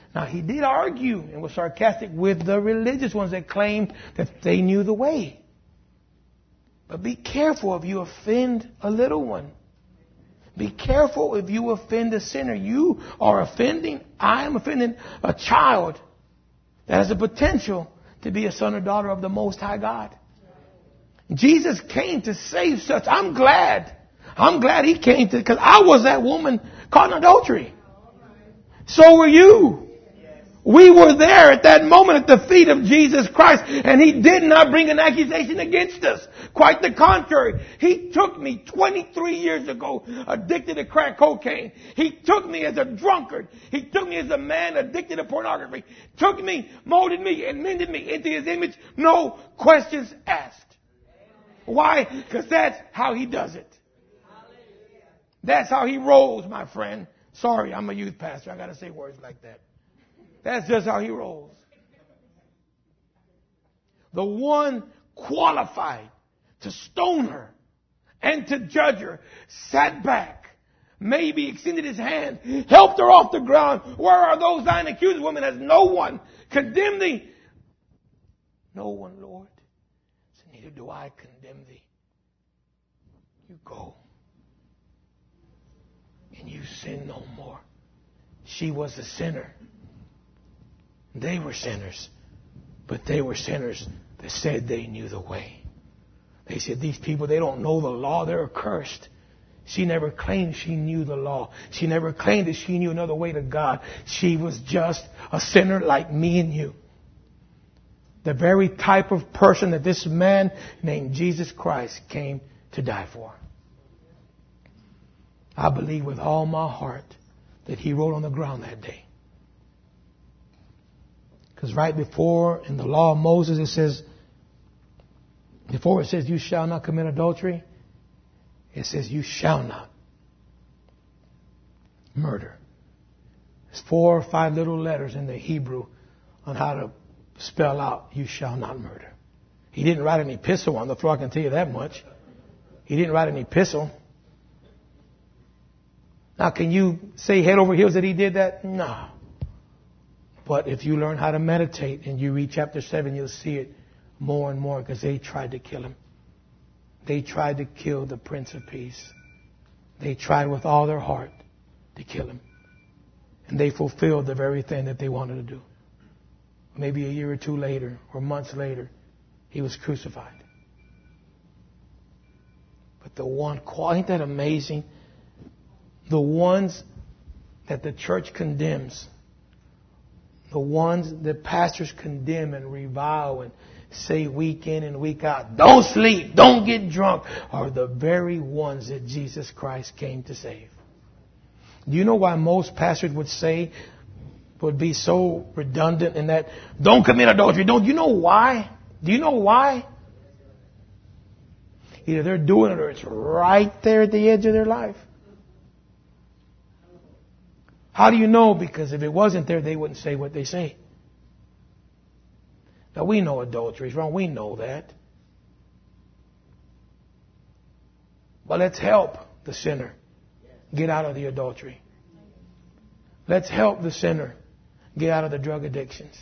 Now, he did argue and was sarcastic with the religious ones that claimed that they knew the way. But be careful if you offend a little one. Be careful if you offend a sinner. You are offending, I am offending a child that has the potential to be a son or daughter of the Most High God. Jesus came to save such. I'm glad. I'm glad he came to, because I was that woman caught in adultery. So were you. We were there at that moment at the feet of Jesus Christ, and he did not bring an accusation against us. Quite the contrary. He took me twenty-three years ago, addicted to crack cocaine. He took me as a drunkard. He took me as a man addicted to pornography. Took me, molded me, and mended me into his image. No questions asked. Why? Because that's how he does it. That's how he rolls, my friend. Sorry, I'm a youth pastor. I got to say words like that. That's just how he rolls. The one qualified to stone her and to judge her sat back, maybe extended his hand, helped her off the ground. Where are those thine accused? Woman, has no one condemned thee? No one, Lord. So neither do I condemn thee. You go. And you sin no more. She was a sinner. They were sinners, but they were sinners that said they knew the way. They said, these people, they don't know the law, they're accursed. She never claimed she knew the law. She never claimed that she knew another way to God. She was just a sinner like me and you. The very type of person that this man named Jesus Christ came to die for. I believe with all my heart that he rolled on the ground that day. Because right before in the law of Moses it says, before it says you shall not commit adultery, it says you shall not murder. There's four or five little letters in the Hebrew on how to spell out you shall not murder. He didn't write an epistle on the floor, I can tell you that much. He didn't write an epistle. Now can you say head over heels that he did that? No. But if you learn how to meditate and you read chapter seven, you'll see it more and more because they tried to kill him. They tried to kill the Prince of Peace. They tried with all their heart to kill him. And they fulfilled the very thing that they wanted to do. Maybe a year or two later or months later, he was crucified. But the one, ain't that amazing? The ones that the church condemns, the ones that pastors condemn and revile and say week in and week out, don't sleep, don't get drunk, are the very ones that Jesus Christ came to save. Do you know why most pastors would say, would be so redundant in that, don't commit adultery? Don't you know why? Do you know why? Either they're doing it or it's right there at the edge of their life. How do you know? Because if it wasn't there, they wouldn't say what they say. Now, we know adultery is wrong. We know that. But let's help the sinner get out of the adultery. Let's help the sinner get out of the drug addictions.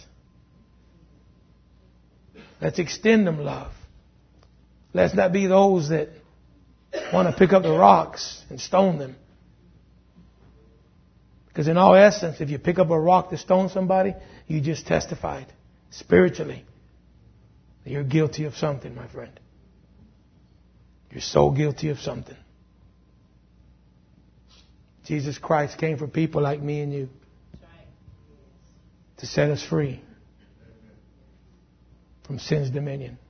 Let's extend them love. Let's not be those that want to pick up the rocks and stone them. Because in all essence, if you pick up a rock to stone somebody, you just testified spiritually that you're guilty of something, my friend. You're so guilty of something. Jesus Christ came for people like me and you to set us free from sin's dominion.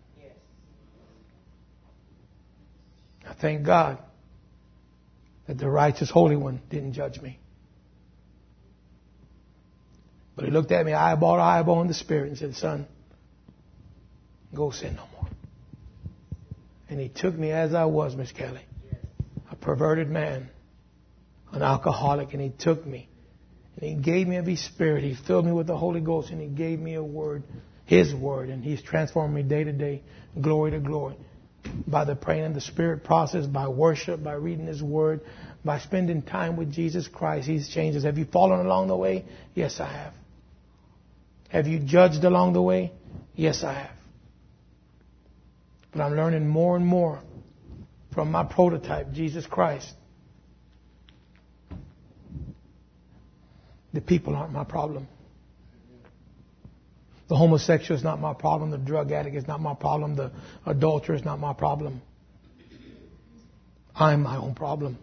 I thank God that the righteous Holy One didn't judge me. But he looked at me eyeball to eyeball in the spirit and said, son, go sin no more. And he took me as I was, Miss Kelly, a perverted man, an alcoholic, and he took me. And he gave me of his spirit. He filled me with the Holy Ghost, and he gave me a word, his word, and he's transformed me day to day, glory to glory. By the praying in the Spirit process, by worship, by reading his word, by spending time with Jesus Christ, he's changed us. Have you fallen along the way? Yes, I have. Have you judged along the way? Yes, I have. But I'm learning more and more from my prototype, Jesus Christ. The people aren't my problem. The homosexual is not my problem. The drug addict is not my problem. The adulterer is not my problem. I'm my own problem.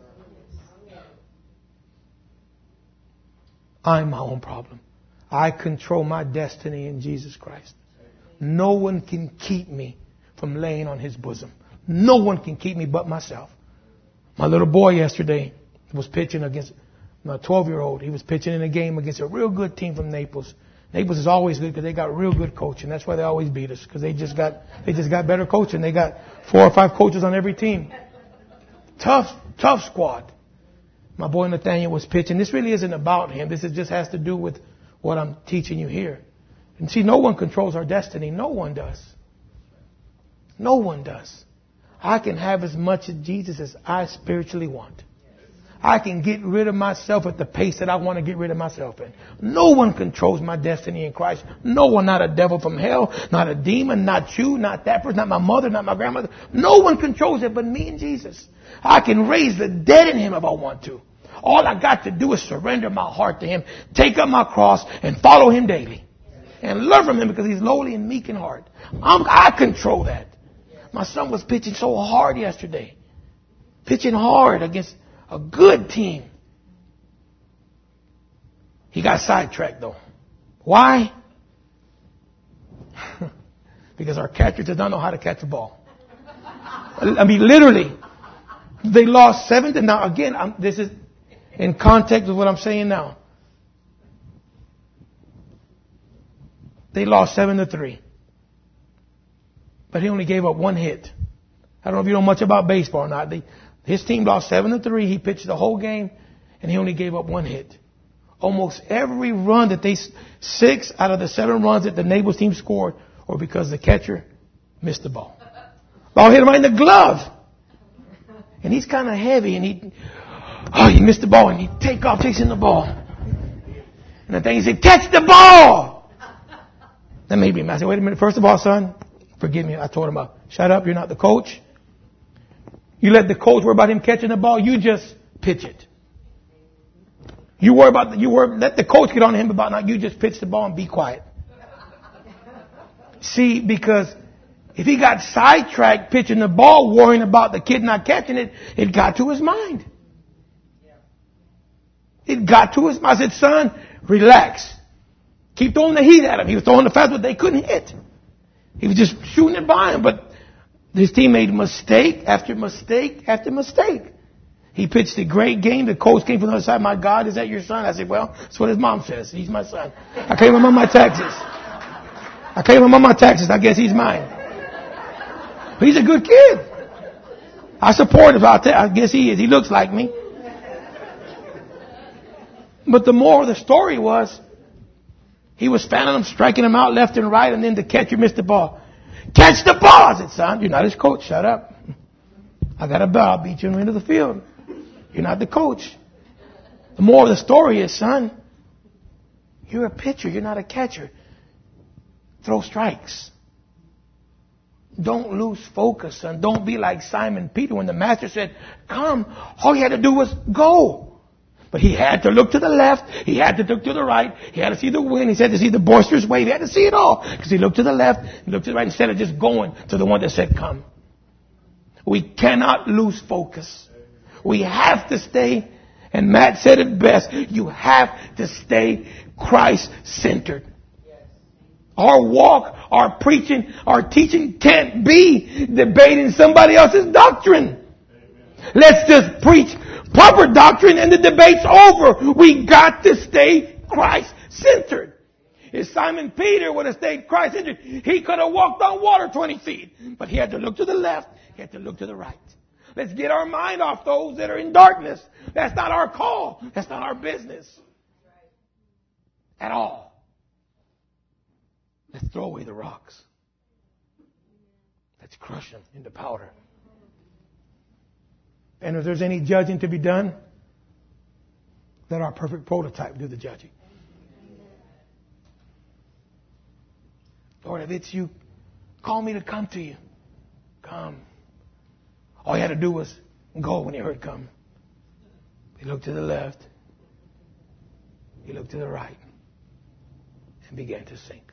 I'm my own problem. I control my destiny in Jesus Christ. No one can keep me from laying on His bosom. No one can keep me but myself. My little boy yesterday was pitching against a twelve-year-old. He was pitching in a game against a real good team from Naples. Naples is always good because they got real good coaching. That's why they always beat us, because they just got they just got better coaching. They got four or five coaches on every team. Tough, tough squad. My boy Nathaniel was pitching. This really isn't about him. This is just has to do with what I'm teaching you here. And see, no one controls our destiny. No one does. No one does. I can have as much of Jesus as I spiritually want. I can get rid of myself at the pace that I want to get rid of myself in. No one controls my destiny in Christ. No one, not a devil from hell, not a demon, not you, not that person, not my mother, not my grandmother. No one controls it but me and Jesus. I can raise the dead in Him if I want to. All I got to do is surrender my heart to Him, take up my cross, and follow Him daily. And learn from Him because He's lowly and meek in heart. I'm, I control that. My son was pitching so hard yesterday. Pitching hard against a good team. He got sidetracked though. Why? Because our catcher does not know how to catch a ball. I mean, literally. They lost seven to now. Again, I'm, this is in context of what I'm saying now. They lost seven to three. But he only gave up one hit. I don't know if you know much about baseball or not. They, his team lost seven to three. He pitched the whole game, and he only gave up one hit. Almost every run that they, six out of the seven runs that the Naples team scored were because the catcher missed the ball. Ball hit him right in the glove. And he's kind of heavy, and he, oh, he missed the ball, and he take off chasing the ball. And the thing he said, catch the ball! That made me mad. I said, wait a minute. First of all, son, forgive me. I told him, shut up. You're not the coach. You let the coach worry about him catching the ball. You just pitch it. You worry about the, you worry, let the coach get on him about not. You just pitch the ball and be quiet. See, because if he got sidetracked pitching the ball, worrying about the kid not catching it, it got to his mind. It got to his mind. I said, son, relax. Keep throwing the heat at him. He was throwing the fast, but they couldn't hit. He was just shooting it by him, but his team made mistake after mistake after mistake. He pitched a great game. The coach came from the other side. My God, is that your son? I said, well, that's what his mom says. He's my son. I claim him on my taxes. I claim him on my taxes. I guess he's mine. But he's a good kid. I support him out there. I guess he is. He looks like me. But the moral of the story was, he was fanning him, striking him out left and right, and then the catcher missed the ball. Catch the ball! I said, son, you're not his coach. Shut up. I got a belt. I'll beat you into the field. You're not the coach. The moral of the story is, son, you're a pitcher. You're not a catcher. Throw strikes. Don't lose focus, son. Don't be like Simon Peter when the master said, come. All he had to do was go. But he had to look to the left. He had to look to the right. He had to see the wind. He had to see the boisterous wave. He had to see it all. Because he looked to the left, he looked to the right, instead of just going to the one that said, come. We cannot lose focus. We have to stay, and Matt said it best, you have to stay Christ-centered. Our walk, our preaching, our teaching can't be debating somebody else's doctrine. Let's just preach proper doctrine and the debate's over. We got to stay Christ-centered. If Simon Peter would have stayed Christ-centered, he could have walked on water twenty feet. But he had to look to the left. He had to look to the right. Let's get our mind off those that are in darkness. That's not our call. That's not our business. At all. Let's throw away the rocks. Let's crush them into powder. And if there's any judging to be done, let our perfect prototype do the judging. Lord, if it's you, call me to come to you. Come. All he had to do was go when he heard come. He looked to the left. He looked to the right. And began to sink.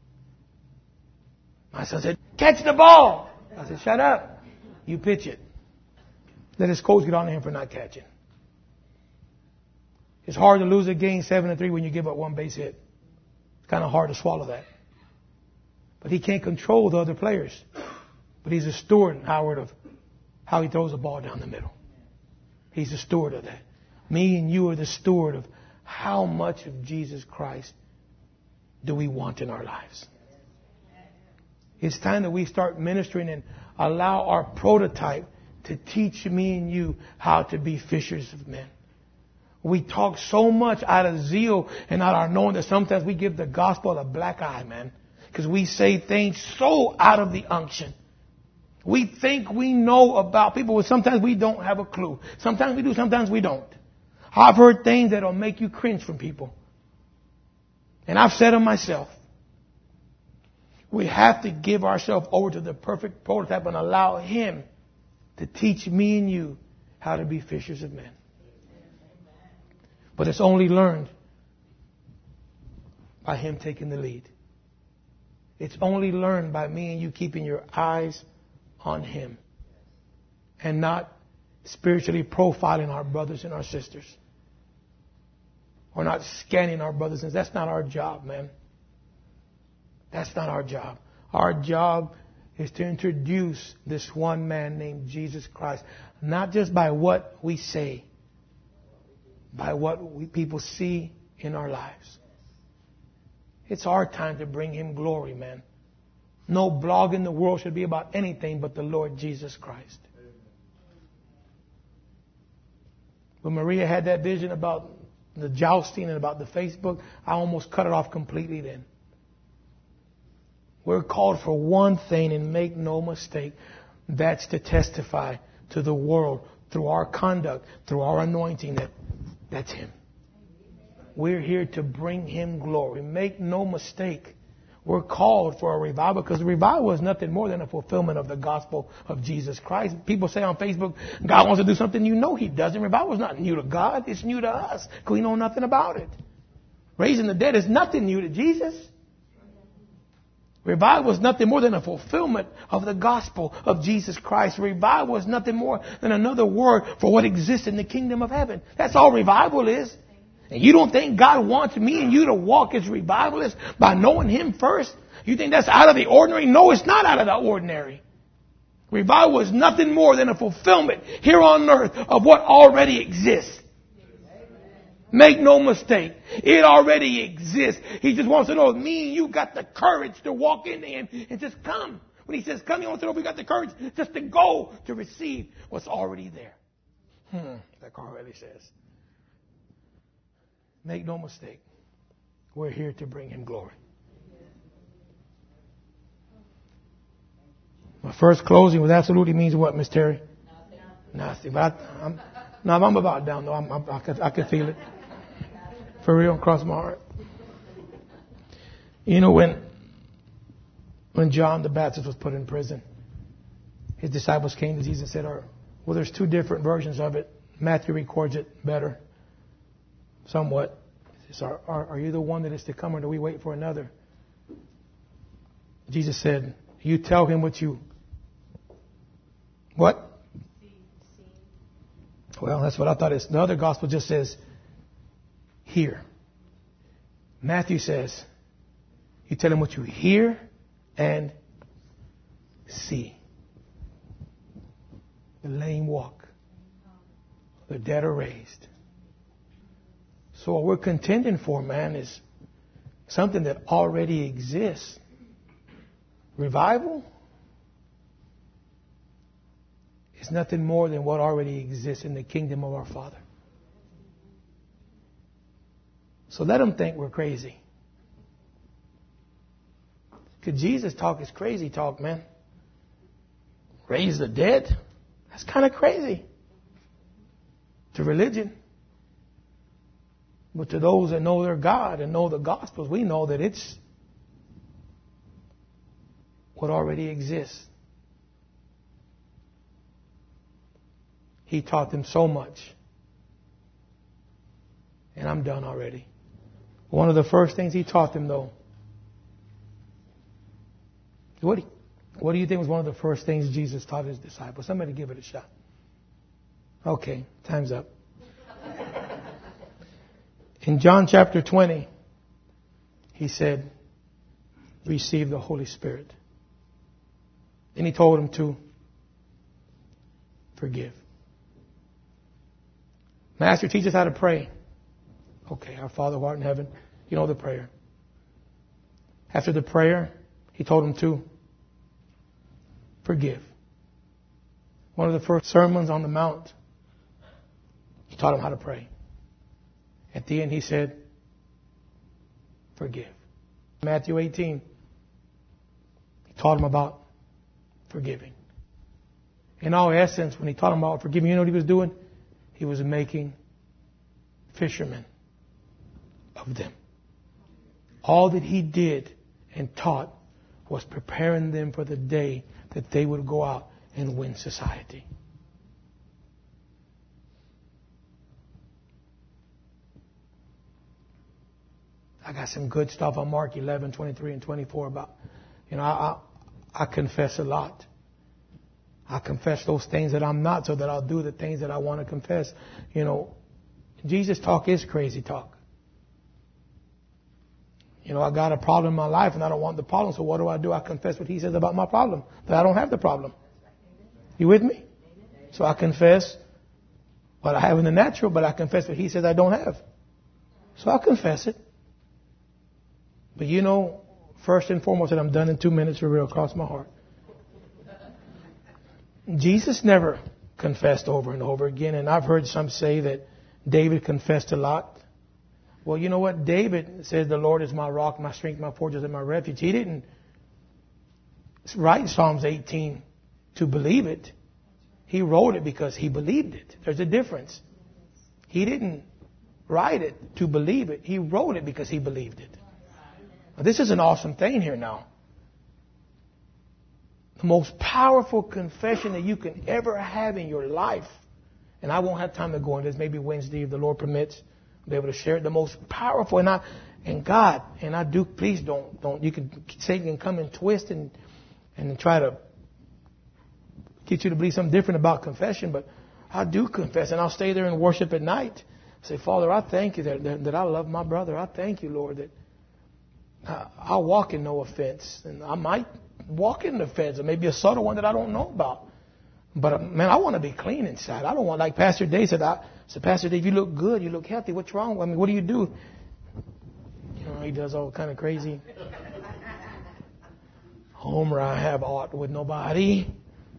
My son said, catch the ball. I said, shut up. You pitch it. Let his coach get on to him for not catching. It's hard to lose a game seven to three when you give up one base hit. It's kind of hard to swallow that. But he can't control the other players. But he's a steward, Howard, of how he throws the ball down the middle. He's a steward of that. Me and you are the steward of how much of Jesus Christ do we want in our lives. It's time that we start ministering and allow our prototype to teach me and you how to be fishers of men. We talk so much out of zeal and out of our knowing that sometimes we give the gospel a black eye, man. Because we say things so out of the unction. We think we know about people, but sometimes we don't have a clue. Sometimes we do, sometimes we don't. I've heard things that'll make you cringe from people. And I've said them myself. We have to give ourselves over to the perfect prototype and allow Him to teach me and you how to be fishers of men. But it's only learned by Him taking the lead. It's only learned by me and you keeping your eyes on Him and not spiritually profiling our brothers and our sisters. Or not scanning our brothers and sisters. That's not our job, man. That's not our job. Our job is to introduce this one man named Jesus Christ, not just by what we say, by what we, people see in our lives. It's our time to bring Him glory, man. No blog in the world should be about anything but the Lord Jesus Christ. When Maria had that vision about the jousting and about the Facebook, I almost cut it off completely then. We're called for one thing, and make no mistake, that's to testify to the world through our conduct, through our anointing, that that's Him. We're here to bring Him glory. Make no mistake, we're called for a revival, because the revival is nothing more than a fulfillment of the gospel of Jesus Christ. People say on Facebook, God wants to do something. You know He doesn't. Revival is not new to God. It's new to us because we know nothing about it. Raising the dead is nothing new to Jesus. Revival is nothing more than a fulfillment of the gospel of Jesus Christ. Revival is nothing more than another word for what exists in the kingdom of heaven. That's all revival is. And you don't think God wants me and you to walk as revivalists by knowing Him first? You think that's out of the ordinary? No, it's not out of the ordinary. Revival is nothing more than a fulfillment here on earth of what already exists. Make no mistake. It already exists. He just wants to know if me and you got the courage to walk into Him and just come. When He says come, He wants to know if we got the courage just to go to receive what's already there. Hmm, that car really says. Make no mistake. We're here to bring Him glory. My first closing with absolutely means what, Miss Terry? Nothing. Nothing. But I, I'm, no, I'm about down though. I'm, I'm, I, can, I can feel it. For real, across my heart. You know, when when John the Baptist was put in prison, his disciples came to Jesus and said, well, there's two different versions of it. Matthew records it better, somewhat. He says, are, are, are you the one that is to come, or do we wait for another? Jesus said, you tell him what you... What? Well, that's what I thought. It's, the other gospel just says, hear. Matthew says, you tell him what you hear and see. The lame walk. The dead are raised. So what we're contending for, man, is something that already exists. Revival is nothing more than what already exists in the kingdom of our Father. So let them think we're crazy. Because Jesus talk is crazy talk, man. Raise the dead? That's kind of crazy. To religion. But to those that know their God and know the Gospels, we know that it's what already exists. He taught them so much. And I'm done already. One of the first things he taught them, though, what, what do you think was one of the first things Jesus taught his disciples? Somebody give it a shot. Okay, time's up. In John chapter twenty, he said, receive the Holy Spirit. And he told them to forgive. Master, teach us how to pray. Okay, our Father who art in heaven, you know the prayer. After the prayer, he told them to forgive. One of the first sermons on the Mount, he taught them how to pray. At the end, he said, forgive. Matthew eighteen, he taught them about forgiving. In all essence, when he taught them about forgiving, you know what he was doing? He was making fishermen of them. All that he did and taught was preparing them for the day that they would go out and win society. I got some good stuff on Mark eleven, twenty-three and twenty-four about, you know, I, I, I confess a lot. I confess those things that I'm not so that I'll do the things that I want to confess. You know, Jesus talk is crazy talk. You know, I got a problem in my life and I don't want the problem, so what do I do? I confess what he says about my problem, that I don't have the problem. You with me? So I confess what I have in the natural, but I confess what he says I don't have. So I confess it. But you know, first and foremost, and I'm done in two minutes for real, across my heart. Jesus never confessed over and over again, and I've heard some say that David confessed a lot. Well, you know what? David says, the Lord is my rock, my strength, my fortress, and my refuge. He didn't write Psalms eighteen to believe it. He wrote it because he believed it. There's a difference. He didn't write it to believe it. He wrote it because he believed it. Now, this is an awesome thing here now. The most powerful confession that you can ever have in your life, and I won't have time to go into this, maybe Wednesday if the Lord permits, I'll be able to share it. The most powerful, and I, and God, and I do, please don't, don't, you can, Satan can come and twist and, and try to get you to believe something different about confession, but I do confess, and I'll stay there and worship at night. Say, Father, I thank you that, that, that I love my brother. I thank you, Lord, that I, I'll walk in no offense, and I might walk in the offense, or maybe a subtle one that I don't know about. But man, I want to be clean inside. I don't want, like Pastor Dave said, I said, Pastor Dave, you look good, you look healthy. What's wrong? I mean, what do you do? You know, he does all kind of crazy. Homer, I have aught with nobody.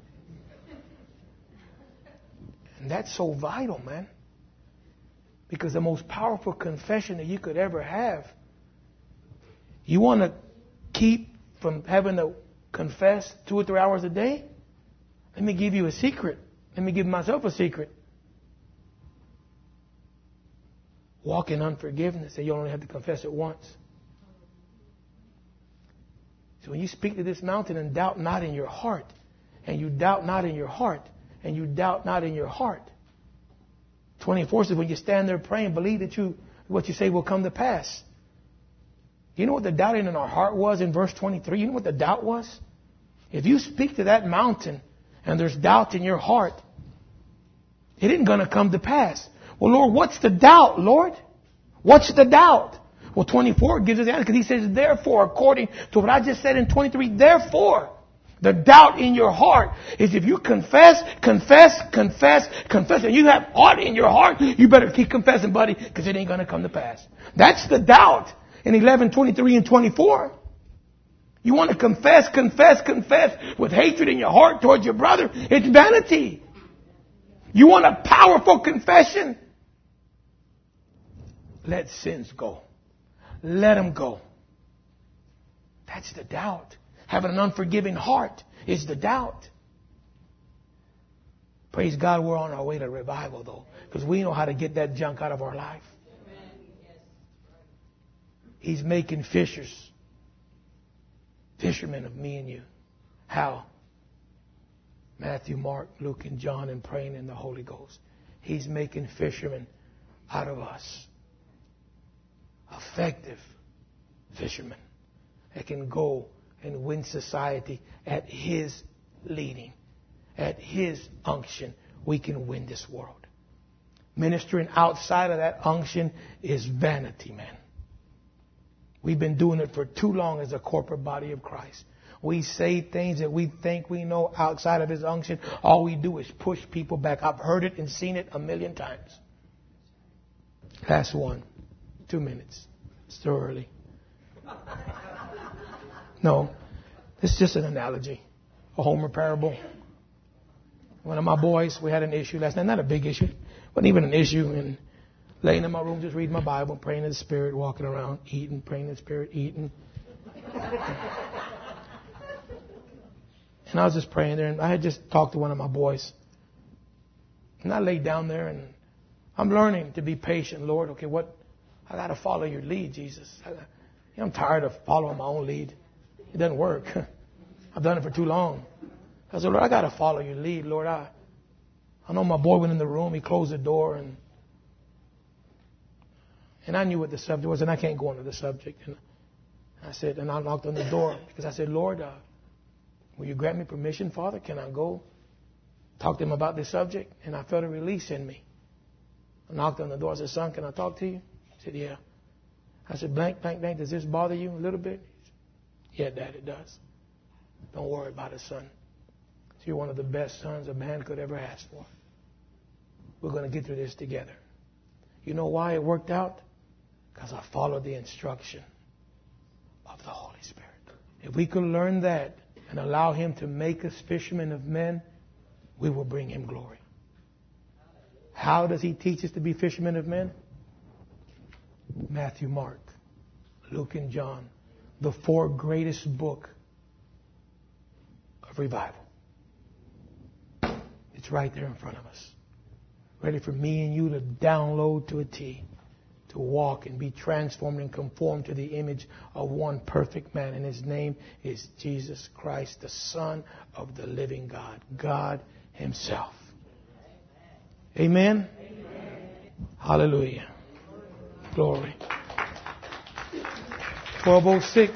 And that's so vital, man. Because the most powerful confession that you could ever have, you want to keep from having to confess two or three hours a day? Let me give you a secret. Let me give myself a secret. Walk in unforgiveness, and you only have to confess it once. So when you speak to this mountain and doubt not in your heart, and you doubt not in your heart, and you doubt not in your heart. twenty-four says when you stand there praying, believe that you what you say will come to pass. You know what the doubting in our heart was in verse twenty-three? You know what the doubt was? If you speak to that mountain and there's doubt in your heart, it isn't going to come to pass. Well, Lord, what's the doubt, Lord? What's the doubt? Well, twenty-four gives us the answer because he says, therefore, according to what I just said in twenty-three, therefore, the doubt in your heart is if you confess, confess, confess, confess, and you have aught in your heart, you better keep confessing, buddy, because it ain't going to come to pass. That's the doubt in eleven, twenty-three, and twenty-four. You want to confess, confess, confess with hatred in your heart towards your brother. It's vanity. You want a powerful confession? Let sins go. Let them go. That's the doubt. Having an unforgiving heart is the doubt. Praise God, we're on our way to revival, though, because we know how to get that junk out of our life. He's making fishers, fishermen of me and you. How? Matthew, Mark, Luke, and John, and praying in the Holy Ghost. He's making fishermen out of us. Effective fishermen that can go and win society at His leading, at His unction. We can win this world. Ministering outside of that unction is vanity, man. We've been doing it for too long as a corporate body of Christ. We say things that we think we know outside of His unction. All we do is push people back. I've heard it and seen it a million times. Last one. Two minutes. It's too early. No. It's just an analogy. A Homer parable. One of my boys, we had an issue last night. Not a big issue. Wasn't even an issue. And laying in my room, just reading my Bible, praying in the Spirit, walking around, eating, praying in the Spirit, eating. And I was just praying there, and I had just talked to one of my boys. And I laid down there, and I'm learning to be patient, Lord. Okay, what? I got to follow your lead, Jesus. I, you know, I'm tired of following my own lead. It doesn't work. I've done it for too long. I said, Lord, I got to follow your lead, Lord. I, I know my boy went in the room. He closed the door, and and I knew what the subject was, and I can't go into the subject. And I said, and I knocked on the door because I said, Lord, uh, will you grant me permission, Father? Can I go talk to him about this subject? And I felt a release in me. I knocked on the door. I said, son, can I talk to you? He said, yeah. I said, blank, blank, blank, does this bother you a little bit? He said, yeah, Dad, it does. Don't worry about it, son. You're one of the best sons a man could ever ask for. We're going to get through this together. You know why it worked out? Because I followed the instruction of the Holy Spirit. If we could learn that and allow Him to make us fishermen of men, we will bring Him glory. How does He teach us to be fishermen of men? Matthew, Mark, Luke, and John, the four greatest books of revival. It's right there in front of us. Ready for me and you to download to a T, to walk and be transformed and conformed to the image of one perfect man. And His name is Jesus Christ, the Son of the living God, God Himself. Amen? Amen. Hallelujah. Glory. twelve oh six.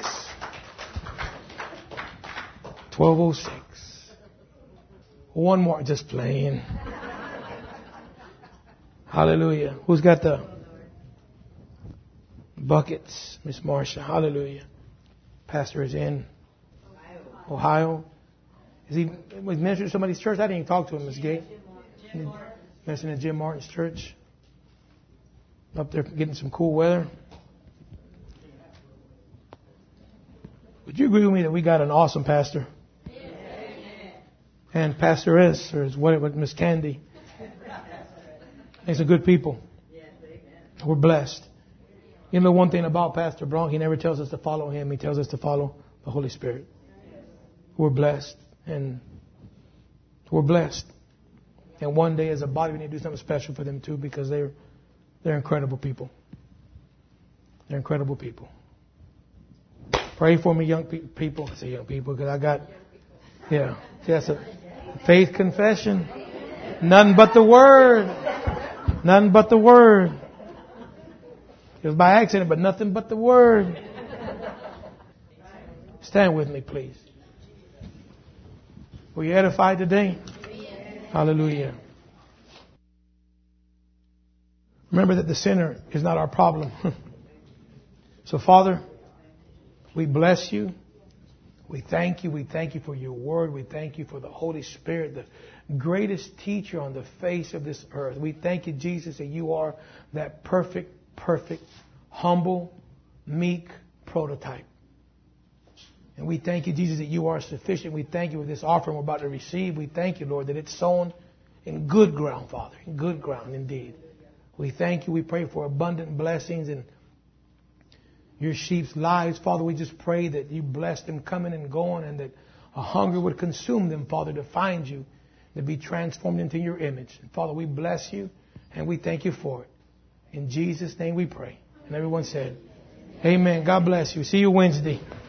twelve oh six. One more, just playing. Hallelujah. Who's got the buckets? Miss Marcia. Hallelujah. Pastor is in Ohio. Ohio. Is he was ministering to somebody's church? I didn't even talk to him, Miss Gay. Ministering to Jim Martin's church. Up there getting some cool weather. Would you agree with me that we got an awesome pastor? And Pastor S, or what with Miss Candy. They're good people. We're blessed. You know one thing about Pastor Bronk, he never tells us to follow him. He tells us to follow the Holy Spirit. We're blessed. And we're blessed. And one day as a body we need to do something special for them too, because they're they're incredible people. They're incredible people. Pray for me, young pe- people. I say young people because I got, yeah, that's a faith confession. Nothing but the Word. Nothing but the Word. It was by accident, but nothing but the Word. Stand with me, please. Were you edified today? Hallelujah. Remember that the sinner is not our problem. So, Father, we bless you. We thank you. We thank you for your word. We thank you for the Holy Spirit, the greatest teacher on the face of this earth. We thank you, Jesus, that you are that perfect, perfect, humble, meek prototype. And we thank you, Jesus, that you are sufficient. We thank you for this offering we're about to receive. We thank you, Lord, that it's sown in good ground, Father, in good ground indeed. We thank you. We pray for abundant blessings in your sheep's lives. Father, we just pray that you bless them coming and going, and that a hunger would consume them, Father, to find you, to be transformed into your image. And Father, we bless you and we thank you for it. In Jesus' name we pray. And everyone said, amen. God bless you. See you Wednesday.